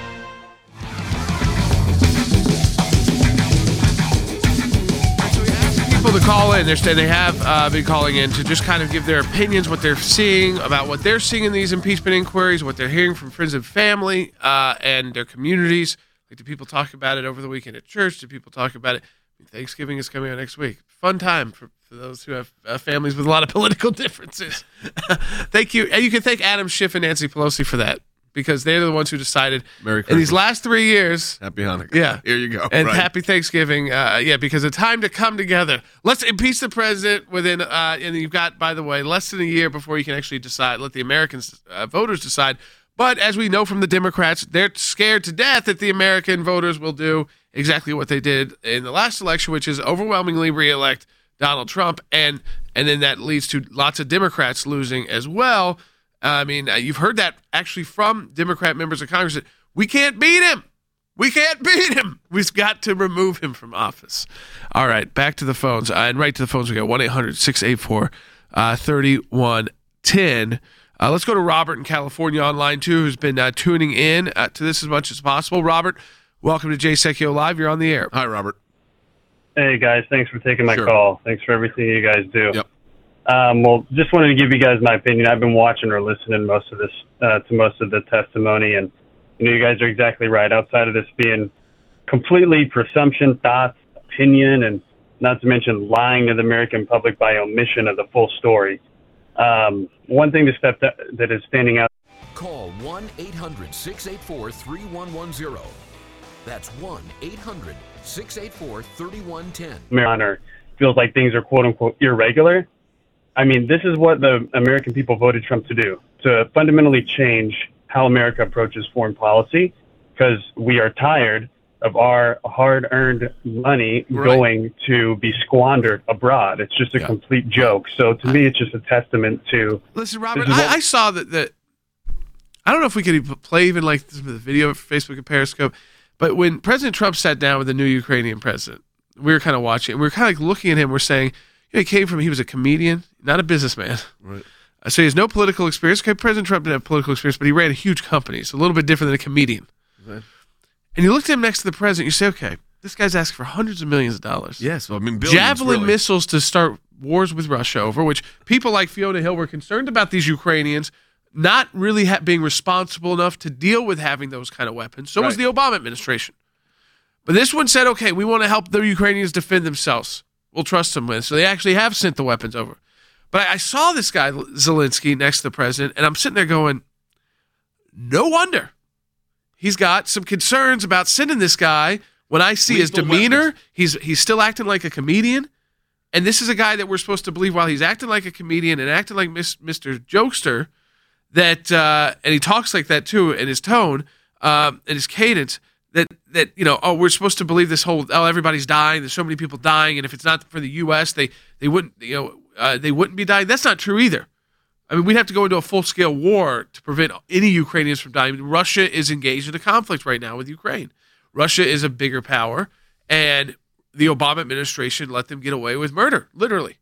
People to call in. They're saying they have uh, been calling in to just kind of give their opinions, what they're seeing about what they're seeing in these impeachment inquiries, what they're hearing from friends and family uh, and their communities. Like, do people talk about it over the weekend at church? Do people talk about it? Thanksgiving is coming up next week. Fun time for, for those who have uh, families with a lot of political differences. Thank you. And you can thank Adam Schiff and Nancy Pelosi for that, because they're the ones who decided Merry in these Christmas. last three years. Happy Hanukkah. Yeah. Here you go. And Right. happy Thanksgiving. Uh, yeah, because it's time to come together. Let's impeach the president within, uh, and you've got, by the way, less than a year before you can actually decide, let the Americans, uh, voters decide. But as we know from the Democrats, they're scared to death that the American voters will do exactly what they did in the last election, which is overwhelmingly reelect Donald Trump. And, and then that leads to lots of Democrats losing as well. I mean, uh, you've heard that actually from Democrat members of Congress that we can't beat him. We can't beat him. We've got to remove him from office. All right, back to the phones. Uh, and right to the phones, we got one eight hundred six eight four three one one zero. Uh, let's go to Robert in California online, too, who's been uh, tuning in uh, to this as much as possible. Robert, welcome to Jay Sekulow Live. You're on the air. Hi, Robert. Hey, guys. Thanks for taking my Sure. call. Thanks for everything you guys do. Yep. Um, well, just wanted to give you guys my opinion. I've been watching or listening most of this uh, to most of the testimony, and you know, you guys are exactly right. Outside of this being completely presumption, thoughts, opinion, and not to mention lying to the American public by omission of the full story. Um, one thing to step that, that is standing out. Call one eight hundred six eight four three one one zero. That's one eight hundred six eight four three one one zero. Or feels like things are quote unquote irregular. I mean, this is what the American people voted Trump to do, to fundamentally change how America approaches foreign policy, because we are tired of our hard-earned money Right. going to be squandered abroad. It's just a Yeah. complete joke. So to me, it's just a testament to... Listen, Robert, This is what- I, I saw that, that. I don't know if we could even play even like the video for Facebook and Periscope, but when President Trump sat down with the new Ukrainian president, we were kind of watching, and we were kind of like looking at him. We're saying, you know, he came from, he was a comedian, not a businessman. Right. Uh, So he has no political experience. Okay, President Trump didn't have political experience, but he ran a huge company, so a little bit different than a comedian. Right. And you looked at him next to the president, you say, okay, this guy's asking for hundreds of millions of dollars. Yes. Well, I mean, billions, Javelin really. missiles to start wars with Russia over, which people like Fiona Hill were concerned about these Ukrainians not really ha- being responsible enough to deal with having those kind of weapons. So was Right. the Obama administration. But this one said, okay, we want to help the Ukrainians defend themselves. We'll trust them with. So they actually have sent the weapons over. But I, I saw this guy, Zelensky, next to the president, and I'm sitting there going, no wonder. He's got some concerns about sending this guy When I see his Lethal demeanor, weapons. he's he's still acting like a comedian. And this is a guy that we're supposed to believe while he's acting like a comedian and acting like Mister Jokester, that uh, and he talks like that too in his tone um, and his cadence, that, that, you know, oh, we're supposed to believe this whole, oh, everybody's dying, there's so many people dying, and if it's not for the U S, they, they wouldn't, you know, uh, they wouldn't be dying. That's not true either. I mean, we'd have to go into a full-scale war to prevent any Ukrainians from dying. Russia is engaged in a conflict right now with Ukraine. Russia is a bigger power, and the Obama administration let them get away with murder, literally.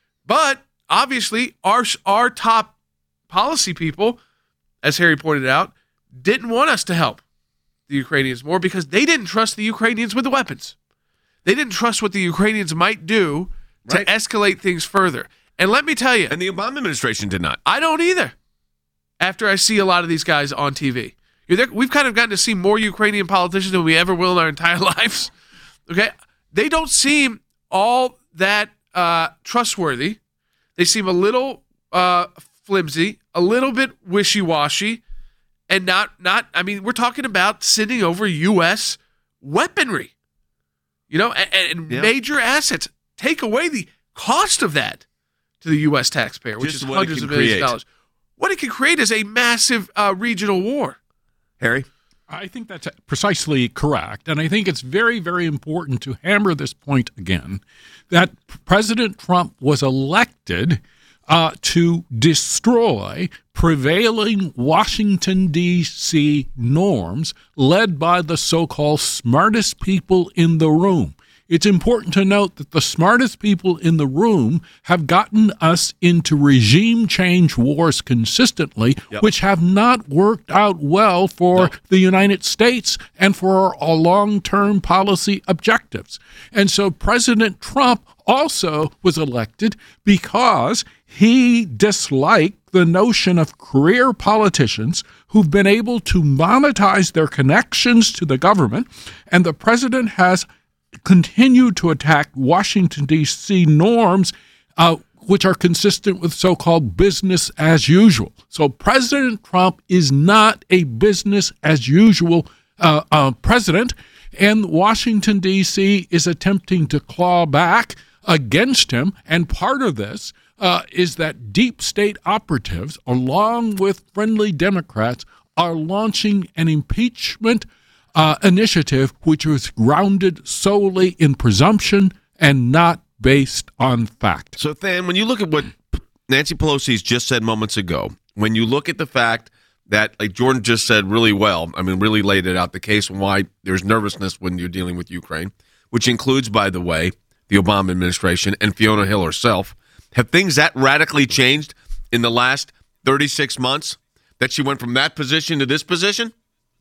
But obviously, our our top policy people, as Harry pointed out, didn't want us to help the Ukrainians more because they didn't trust the Ukrainians with the weapons. They didn't trust what the Ukrainians might do to Right. escalate things further. And let me tell you, And the Obama administration did not. I don't either. After I see a lot of these guys on T V, You're there, we've kind of gotten to see more Ukrainian politicians than we ever will in our entire lives. Okay, they don't seem all that uh, trustworthy. They seem a little uh, flimsy, a little bit wishy-washy, and not not. I mean, we're talking about sending over U S weaponry, you know, and, and Yeah. major assets. Take away the cost of that to the U S taxpayer, which Just is what it hundreds can of millions create. of dollars. What it can create is a massive uh, regional war. Harry? I think that's precisely correct. And I think it's very, very important to hammer this point again, that President Trump was elected uh, to destroy prevailing Washington, D C norms led by the so-called smartest people in the room. It's important to note that the smartest people in the room have gotten us into regime change wars consistently, Yep. which have not worked out well for No. the United States and for our long-term policy objectives. And so President Trump also was elected because he disliked the notion of career politicians who've been able to monetize their connections to the government, and the president has continue to attack Washington, D C norms, uh, which are consistent with so-called business as usual. So President Trump is not a business as usual uh, uh, president, and Washington, D C is attempting to claw back against him. And part of this uh, is that deep state operatives, along with friendly Democrats, are launching an impeachment Uh, initiative which was grounded solely in presumption and not based on fact. So, Than, when you look at what Nancy Pelosi's just said moments ago, when you look at the fact that, like Jordan just said really well, I mean, really laid it out, the case and why there's nervousness when you're dealing with Ukraine, which includes, by the way, the Obama administration and Fiona Hill herself, have things that radically changed in the last thirty-six months that she went from that position to this position?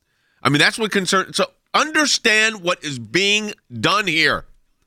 I mean, that's what concerns. So understand what is being done here.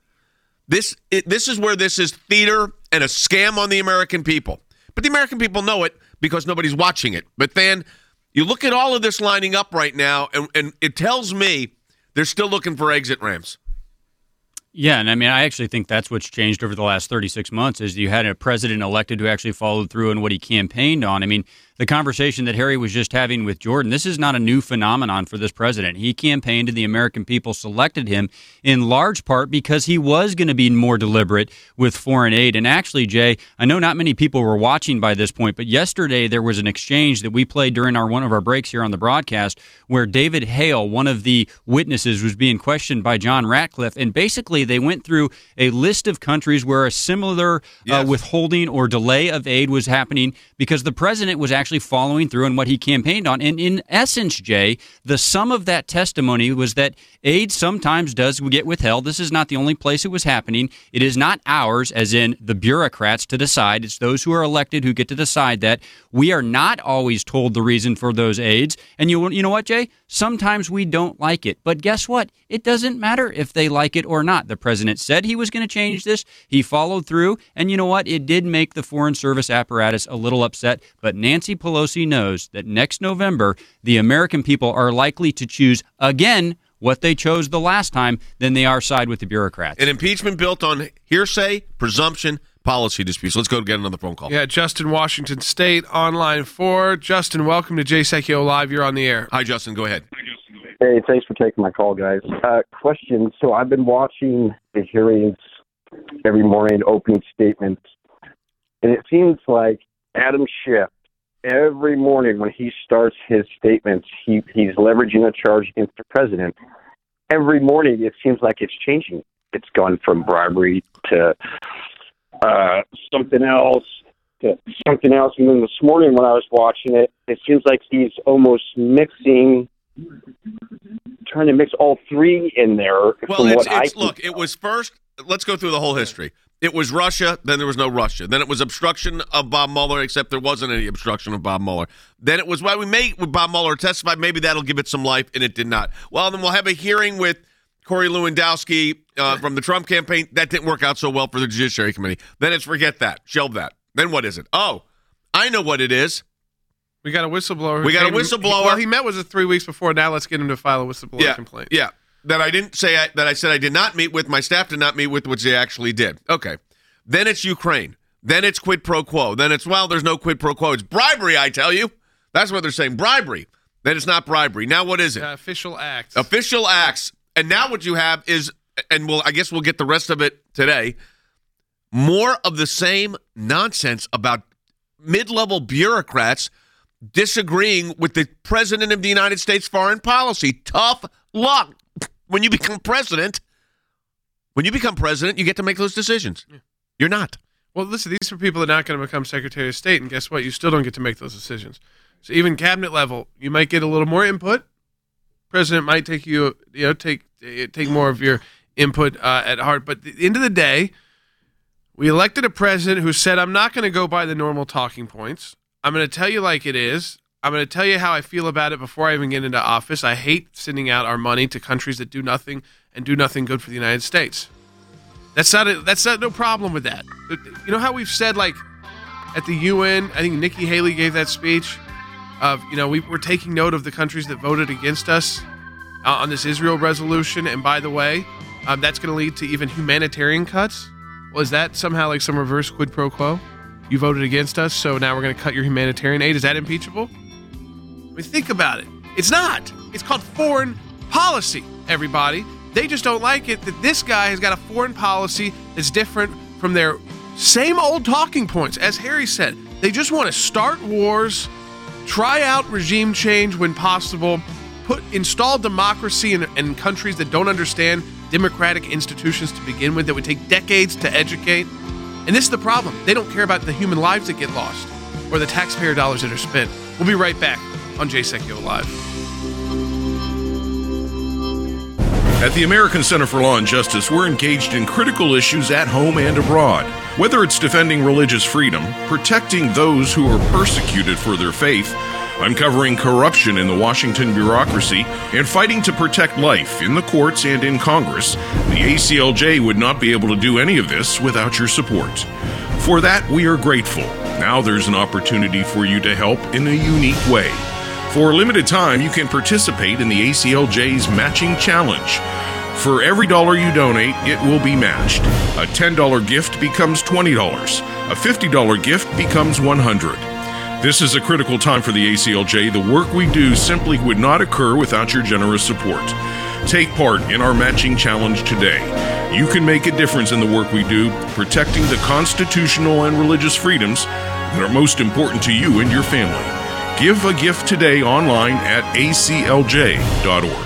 This it, this is where this is theater and a scam on the American people. But the American people know it because nobody's watching it. But then you look at all of this lining up right now, and, and it tells me they're still looking for exit ramps. Yeah, and I mean, I actually think that's what's changed over the last thirty-six months is you had a president elected who actually followed through on what he campaigned on. I mean, the conversation that Harry was just having with Jordan, this is not a new phenomenon for this president. He campaigned and the American people selected him in large part because he was going to be more deliberate with foreign aid. And actually, Jay, I know not many people were watching by this point, but yesterday there was an exchange that we played during our one of our breaks here on the broadcast where David Hale, one of the witnesses, was being questioned by John Ratcliffe. And basically they went through a list of countries where a similar Yes. uh, withholding or delay of aid was happening because the president was actually following through on what he campaigned on. And in essence, Jay, the sum of that testimony was that aid sometimes does get withheld. This is not the only place it was happening. It is not ours, as in the bureaucrats, to decide. It's those who are elected who get to decide that. We are not always told the reason for those aids. And you, you know what, Jay? Sometimes we don't like it. But guess what? It doesn't matter if they like it or not. The president said he was going to change this. He followed through. And you know what? It did make the Foreign Service apparatus a little upset. But Nancy Pelosi knows that next November, the American people are likely to choose again what they chose the last time than they are side with the bureaucrats. An impeachment built on hearsay, presumption, policy disputes. Let's go get another phone call. Yeah, Justin, Washington State, on line four. Justin, welcome to Jay Secchio Live. You're on the air. Hi, Justin. Go ahead. Hey, thanks for taking my call, guys. Uh, question. So I've been watching the hearings every morning, opening statements, and it seems like Adam Schiff, every morning when he starts his statements, he, he's leveraging a charge against the president. Every morning it seems like it's changing. It's gone from bribery to uh, something else to something else. And then this morning when I was watching it, it seems like he's almost mixing, trying to mix all three in there. Well, from it's, what it's I look, it was first, let's go through the whole history. It was Russia, then there was no Russia. Then it was obstruction of Bob Mueller, except there wasn't any obstruction of Bob Mueller. Then it was, well, we may, with Bob Mueller testify, maybe that'll give it some life, and it did not. Well, then we'll have a hearing with Corey Lewandowski uh, from the Trump campaign. That didn't work out so well for the Judiciary Committee. Then it's forget that. Shelve that. Then what is it? Oh, I know what it is. We got a whistleblower. We got a came- whistleblower. Well, he met with us three weeks before. Now let's get him to file a whistleblower Yeah, complaint. yeah. That I didn't say, I, that I said I did not meet with, my staff did not meet with, which they actually did. Okay. Then it's Ukraine. Then it's quid pro quo. Then it's, well, there's no quid pro quo. It's bribery, I tell you. That's what they're saying, bribery. Then it's not bribery. Now what is it? Uh, official acts. Official acts. And now what you have is, and we'll, I guess we'll get the rest of it today, more of the same nonsense about mid-level bureaucrats disagreeing with the president of the United States foreign policy. Tough luck. When you become president, when you become president, you get to make those decisions. Yeah. You're not. Well, listen, these are people that are not going to become Secretary of State, and guess what? You still don't get to make those decisions. So even cabinet level, you might get a little more input. President might take you, you know, take take more of your input uh, at heart. But at the end of the day, we elected a president who said, I'm not going to go by the normal talking points. I'm going to tell you like it is. I'm going to tell you how I feel about it before I even get into office. I hate sending out our money to countries that do nothing and do nothing good for the United States. That's not a, that's not no problem with that. But you know how we've said, like, at the U N, I think Nikki Haley gave that speech of, you know, we, we're taking note of the countries that voted against us uh, on this Israel resolution. And by the way, um, that's going to lead to even humanitarian cuts. Well, is that somehow like some reverse quid pro quo? You voted against us, so now we're going to cut your humanitarian aid. Is that impeachable? I mean, think about it. It's not. It's called foreign policy, everybody. They just don't like it that this guy has got a foreign policy that's different from their same old talking points. As Harry said, they just want to start wars, try out regime change when possible, put install democracy in, in countries that don't understand democratic institutions to begin with, that would take decades to educate. And this is the problem. They don't care about the human lives that get lost or the taxpayer dollars that are spent. We'll be right back on Jay Sekulow Live. At the American Center for Law and Justice, we're engaged in critical issues at home and abroad. Whether it's defending religious freedom, protecting those who are persecuted for their faith, uncovering corruption in the Washington bureaucracy, and fighting to protect life in the courts and in Congress, the A C L J would not be able to do any of this without your support. For that, we are grateful. Now there's an opportunity for you to help in a unique way. For a limited time, you can participate in the A C L J's Matching Challenge. For every dollar you donate, it will be matched. A ten dollars gift becomes twenty dollars. A fifty dollars gift becomes one hundred dollars. This is a critical time for the A C L J. The work we do simply would not occur without your generous support. Take part in our Matching Challenge today. You can make a difference in the work we do, protecting the constitutional and religious freedoms that are most important to you and your family. Give a gift today online at A C L J dot org.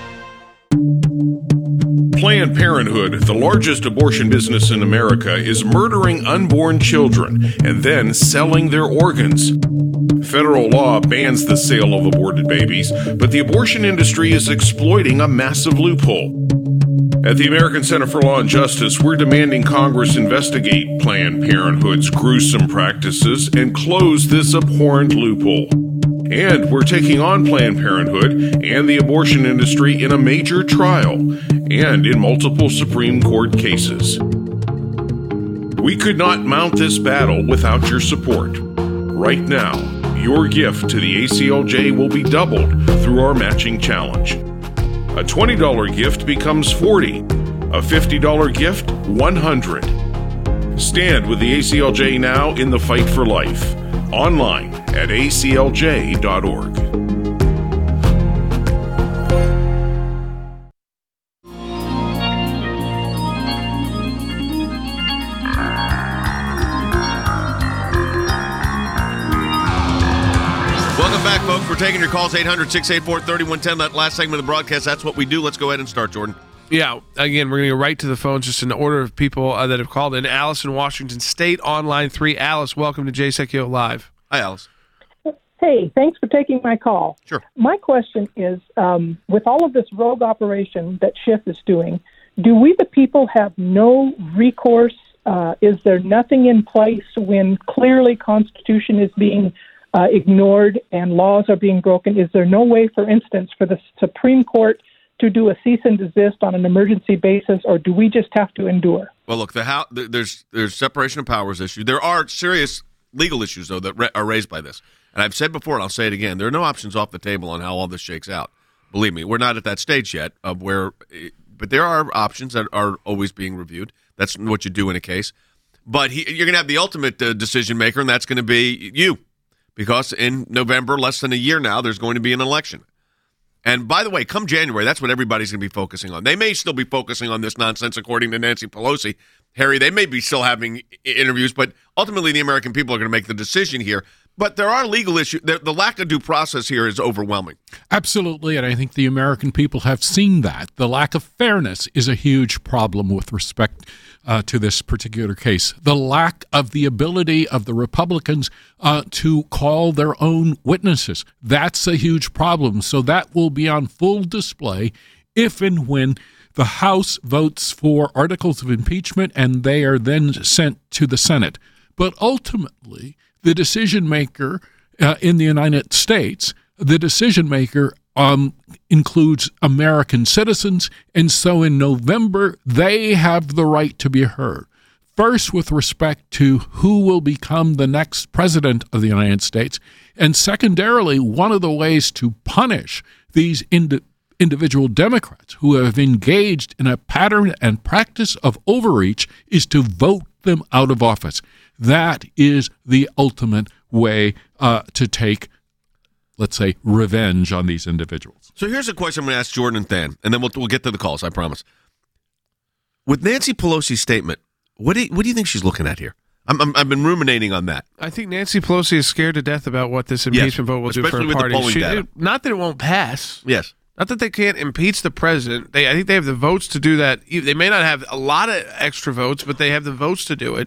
Planned Parenthood, the largest abortion business in America, is murdering unborn children and then selling their organs. Federal law bans the sale of aborted babies, but the abortion industry is exploiting a massive loophole. At the American Center for Law and Justice, we're demanding Congress investigate Planned Parenthood's gruesome practices and close this abhorrent loophole. And we're taking on Planned Parenthood and the abortion industry in a major trial and in multiple Supreme Court cases. We could not mount this battle without your support. Right now, your gift to the A C L J will be doubled through our Matching Challenge. A twenty dollars gift becomes forty dollars. A fifty dollars gift, one hundred dollars. Stand with the A C L J now in the fight for life. Online at A C L J dot org. taking your calls, eight hundred, six eight four, three one one zero. That last segment of the broadcast, that's what we do. Let's go ahead and start, Jordan. Yeah, again, we're going to go right to the phones, just in order of people uh, that have called in. Alice in Washington State on line three. Alice, welcome to Jay Secchio Live. Hi, Alice. Hey, thanks for taking my call. Sure. My question is, um, with all of this rogue operation that Schiff is doing, do we the people have no recourse? Uh, is there nothing in place when clearly Constitution is being uh, ignored and laws are being broken? Is there no way, for instance, for the Supreme Court to do a cease and desist on an emergency basis, or do we just have to endure? Well, look, the how, there's there's separation of powers issue. There are serious legal issues, though, that re- are raised by this. And I've said before, and I'll say it again, there are no options off the table on how all this shakes out. Believe me, we're not at that stage yet of where, but there are options that are always being reviewed. That's what you do in a case. But he, you're going to have the ultimate uh, decision maker, and that's going to be you. Because in November, less than a year now, there's going to be an election. And by the way, come January, that's what everybody's going to be focusing on. They may still be focusing on this nonsense, according to Nancy Pelosi. Harry, they may be still having interviews, but ultimately the American people are going to make the decision here. But there are legal issues. The, the lack of due process here is overwhelming. Absolutely, and I think the American people have seen that. The lack of fairness is a huge problem with respect uh, to this particular case. The lack of the ability of the Republicans uh, to call their own witnesses. That's a huge problem. So that will be on full display if and when the House votes for articles of impeachment and they are then sent to the Senate. But ultimately, the decision maker uh, in the United States, the decision maker um, includes American citizens, and so in November, they have the right to be heard. First, with respect to who will become the next president of the United States, and secondarily, one of the ways to punish these indi- individual Democrats who have engaged in a pattern and practice of overreach is to vote them out of office. That is the ultimate way uh, to take, let's say, revenge on these individuals. So here's a question I'm going to ask Jordan and Than, and then we'll we'll get to the calls, I promise. With Nancy Pelosi's statement, what do you, what do you think she's looking at here? I'm, I'm, I've been ruminating on that. I think Nancy Pelosi is scared to death about what this impeachment Yes, vote will do for especially her with the party. polling She- data. it- not that it won't pass. Yes. Not that they can't impeach the president. They, I think they have the votes to do that. They may not have a lot of extra votes, but they have the votes to do it.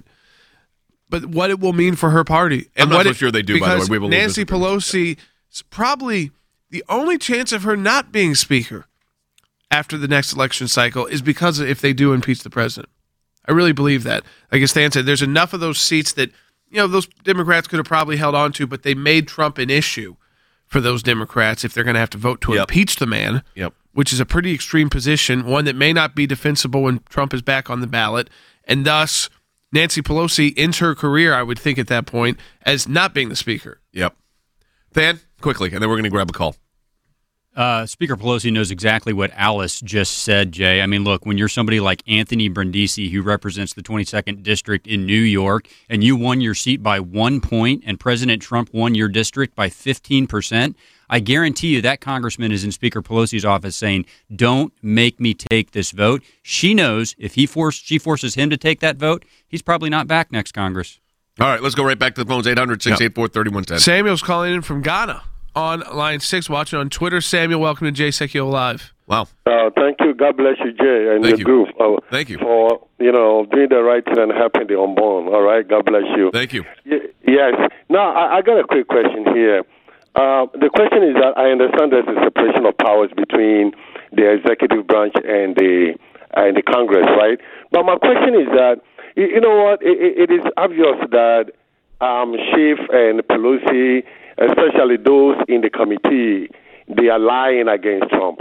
But what it will mean for her party, and I'm not what so it, sure they do, by the way. because We have a little Nancy Pelosi is probably the only chance of her not being speaker after the next election cycle is because if they do impeach the president. I really believe that. Like as Stan said, there's enough of those seats that you know those Democrats could have probably held on to, but they made Trump an issue for those Democrats if they're going to have to vote to Yep. impeach the man. Yep. Which is a pretty extreme position, one that may not be defensible when Trump is back on the ballot, and thus Nancy Pelosi ends her career, I would think at that point, as not being the speaker. Yep. Than, quickly, and then we're going to grab a call. Uh, Speaker Pelosi knows exactly what Alice just said, Jay. I mean, look, when you're somebody like Anthony Brindisi, who represents the twenty-second District in New York, and you won your seat by one point, and President Trump won your district by fifteen percent, I guarantee you that congressman is in Speaker Pelosi's office saying, don't make me take this vote. She knows if he force, she forces him to take that vote, he's probably not back next Congress. All right, let's go right back to the phones, eight hundred, six eight four, three one one zero. Samuel's calling in from Ghana on line six, watching on Twitter. Samuel, welcome to Jay Secchio Live. Wow. Uh, thank you. God bless you, Jay, and Thank your you. group. Uh, Thank you. For, you know, doing the right thing and helping the unborn. All right? God bless you. Thank you. Y- yes. Now, I, I got a quick question here. Uh, the question is that I understand there's a separation of powers between the executive branch and the uh, and the Congress, right? But my question is that, you, you know what, it, it is obvious that um, Schiff and Pelosi, especially those in the committee, they are lying against Trump.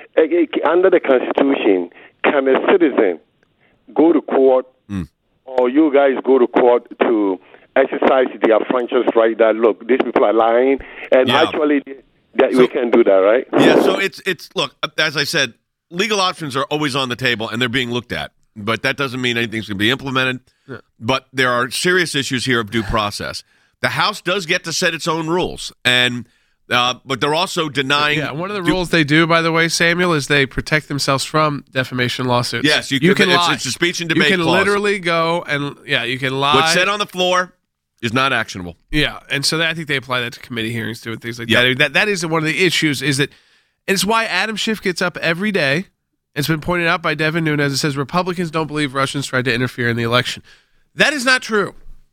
Under the Constitution, can a citizen go to court mm. or you guys go to court to exercise their franchise right that, look, these people are lying, and Yeah. actually that So- we can do that, right? Yeah, so it's, it's look, as I said, legal options are always on the table, and they're being looked at. But that doesn't mean anything's going to be implemented. Yeah. But there are serious issues here of due process. The House does get to set its own rules, and uh, but they're also denying. Yeah, one of the due- rules they do, by the way, Samuel, is they protect themselves from defamation lawsuits. Yes, you, you can. can it's, lie. it's a speech and debate You can clause. literally go and yeah, you can lie. What's said on the floor is not actionable. Yeah, and so that, I think they apply that to committee hearings too and things like Yeah. that. That that is one of the issues. Is that it's why Adam Schiff gets up every day. It's been pointed out by Devin Nunes. It says Republicans don't believe Russians tried to interfere in the election. That is not true.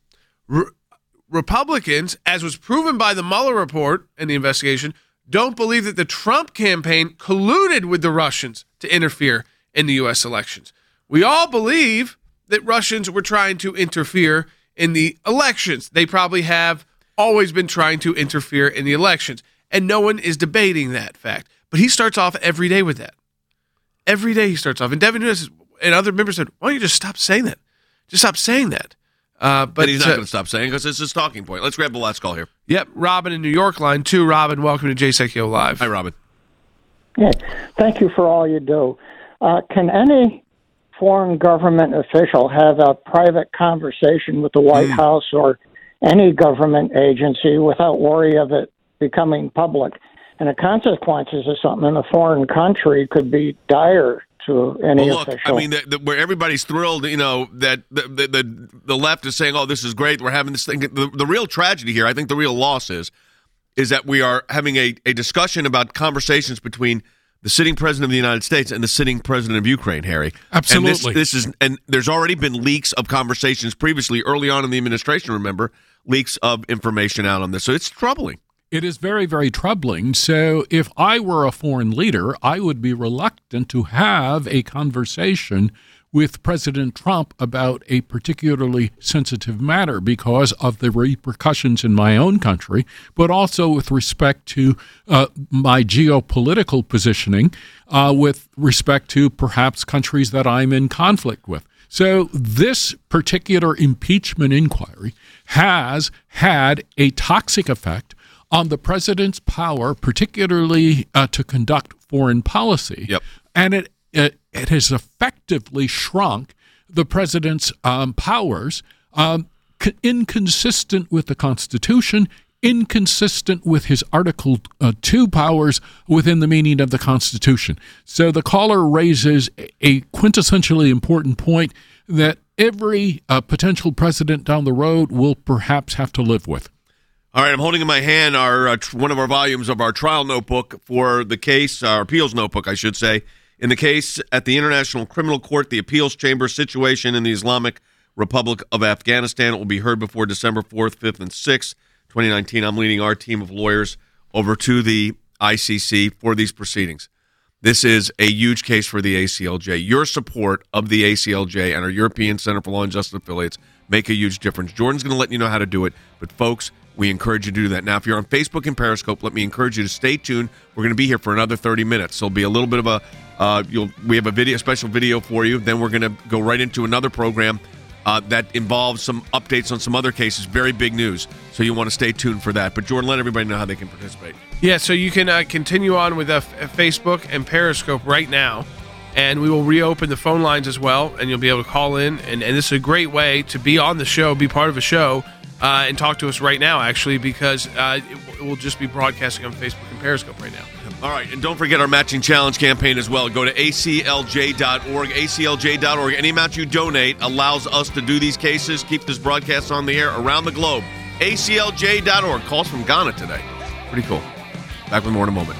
Re- Republicans, as was proven by the Mueller report and the investigation, don't believe that the Trump campaign colluded with the Russians to interfere in the U S elections. We all believe that Russians were trying to interfere in the elections. They probably have always been trying to interfere in the elections, and no one is debating that fact. But he starts off every day with that. Every day he starts off. And Devin Nunes and other members said, why don't you just stop saying that? Just stop saying that. Uh, but But he's not uh, going to stop saying because it's his talking point. Let's grab the last call here. Yep, Robin in New York, line two. Robin, welcome to Jay Sekulow Live. Hi, Robin. Yeah, thank you for all you do. Uh, can any foreign government official have a private conversation with the White Mm. House or any government agency without worry of it becoming public? And the consequences of something in a foreign country could be dire to any Well, look, official. I mean, the, the, where everybody's thrilled, you know, that the, the the the left is saying, "Oh, this is great. We're having this thing." The, the real tragedy here, I think, the real loss is, is that we are having a, a discussion about conversations between the sitting president of the United States and the sitting president of Ukraine, Harry. Absolutely. And this, this is, and there's already been leaks of conversations previously, early on in the administration. Remember, leaks of information out on this, so it's troubling. It is very, very troubling. So if I were a foreign leader, I would be reluctant to have a conversation with President Trump about a particularly sensitive matter because of the repercussions in my own country, but also with respect to uh, my geopolitical positioning, uh, with respect to perhaps countries that I'm in conflict with. So this particular impeachment inquiry has had a toxic effect on the president's power, particularly uh, to conduct foreign policy. Yep. And it, it it has effectively shrunk the president's um, powers, um, c- inconsistent with the Constitution, inconsistent with his Article uh, two powers within the meaning of the Constitution. So the caller raises a quintessentially important point that every uh, potential president down the road will perhaps have to live with. All right, I'm holding in my hand our uh, tr- one of our volumes of our trial notebook for the case, our appeals notebook, I should say, in the case at the International Criminal Court, the appeals chamber situation in the Islamic Republic of Afghanistan. It will be heard before December fourth, fifth, and sixth, twenty nineteen. I'm leading our team of lawyers over to the I C C for these proceedings. This is a huge case for the A C L J. Your support of the A C L J and our European Center for Law and Justice affiliates make a huge difference. Jordan's going to let you know how to do it, but folks, we encourage you to do that. Now, if you're on Facebook and Periscope, let me encourage you to stay tuned. We're going to be here for another thirty minutes. So it'll be a little bit of a, uh, you'll we have a video, special video for you. Then we're going to go right into another program uh, that involves some updates on some other cases. Very big news. So you want to stay tuned for that. But Jordan, let everybody know how they can participate. Yeah, so you can uh, continue on with uh, F- Facebook and Periscope right now, and we will reopen the phone lines as well, and you'll be able to call in. And, and this is a great way to be on the show, be part of a show, uh, and talk to us right now, actually, because uh, it, it will just be broadcasting on Facebook and Periscope right now. All right, and don't forget our matching challenge campaign as well. Go to A C L J dot org, A C L J dot org. Any amount you donate allows us to do these cases, keep this broadcast on the air around the globe. A C L J dot org. Calls from Ghana today. Pretty cool. Back with more in a moment.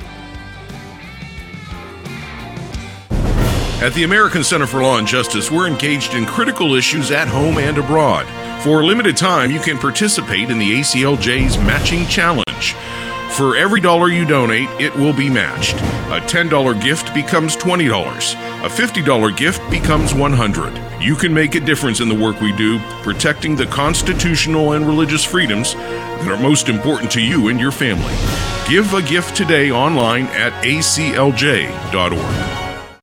At the American Center for Law and Justice, we're engaged in critical issues at home and abroad. For a limited time, you can participate in the A C L J's Matching Challenge. For every dollar you donate, it will be matched. A ten dollars gift becomes twenty dollars. A fifty dollars gift becomes one hundred dollars. You can make a difference in the work we do, protecting the constitutional and religious freedoms that are most important to you and your family. Give a gift today online at A C L J dot org.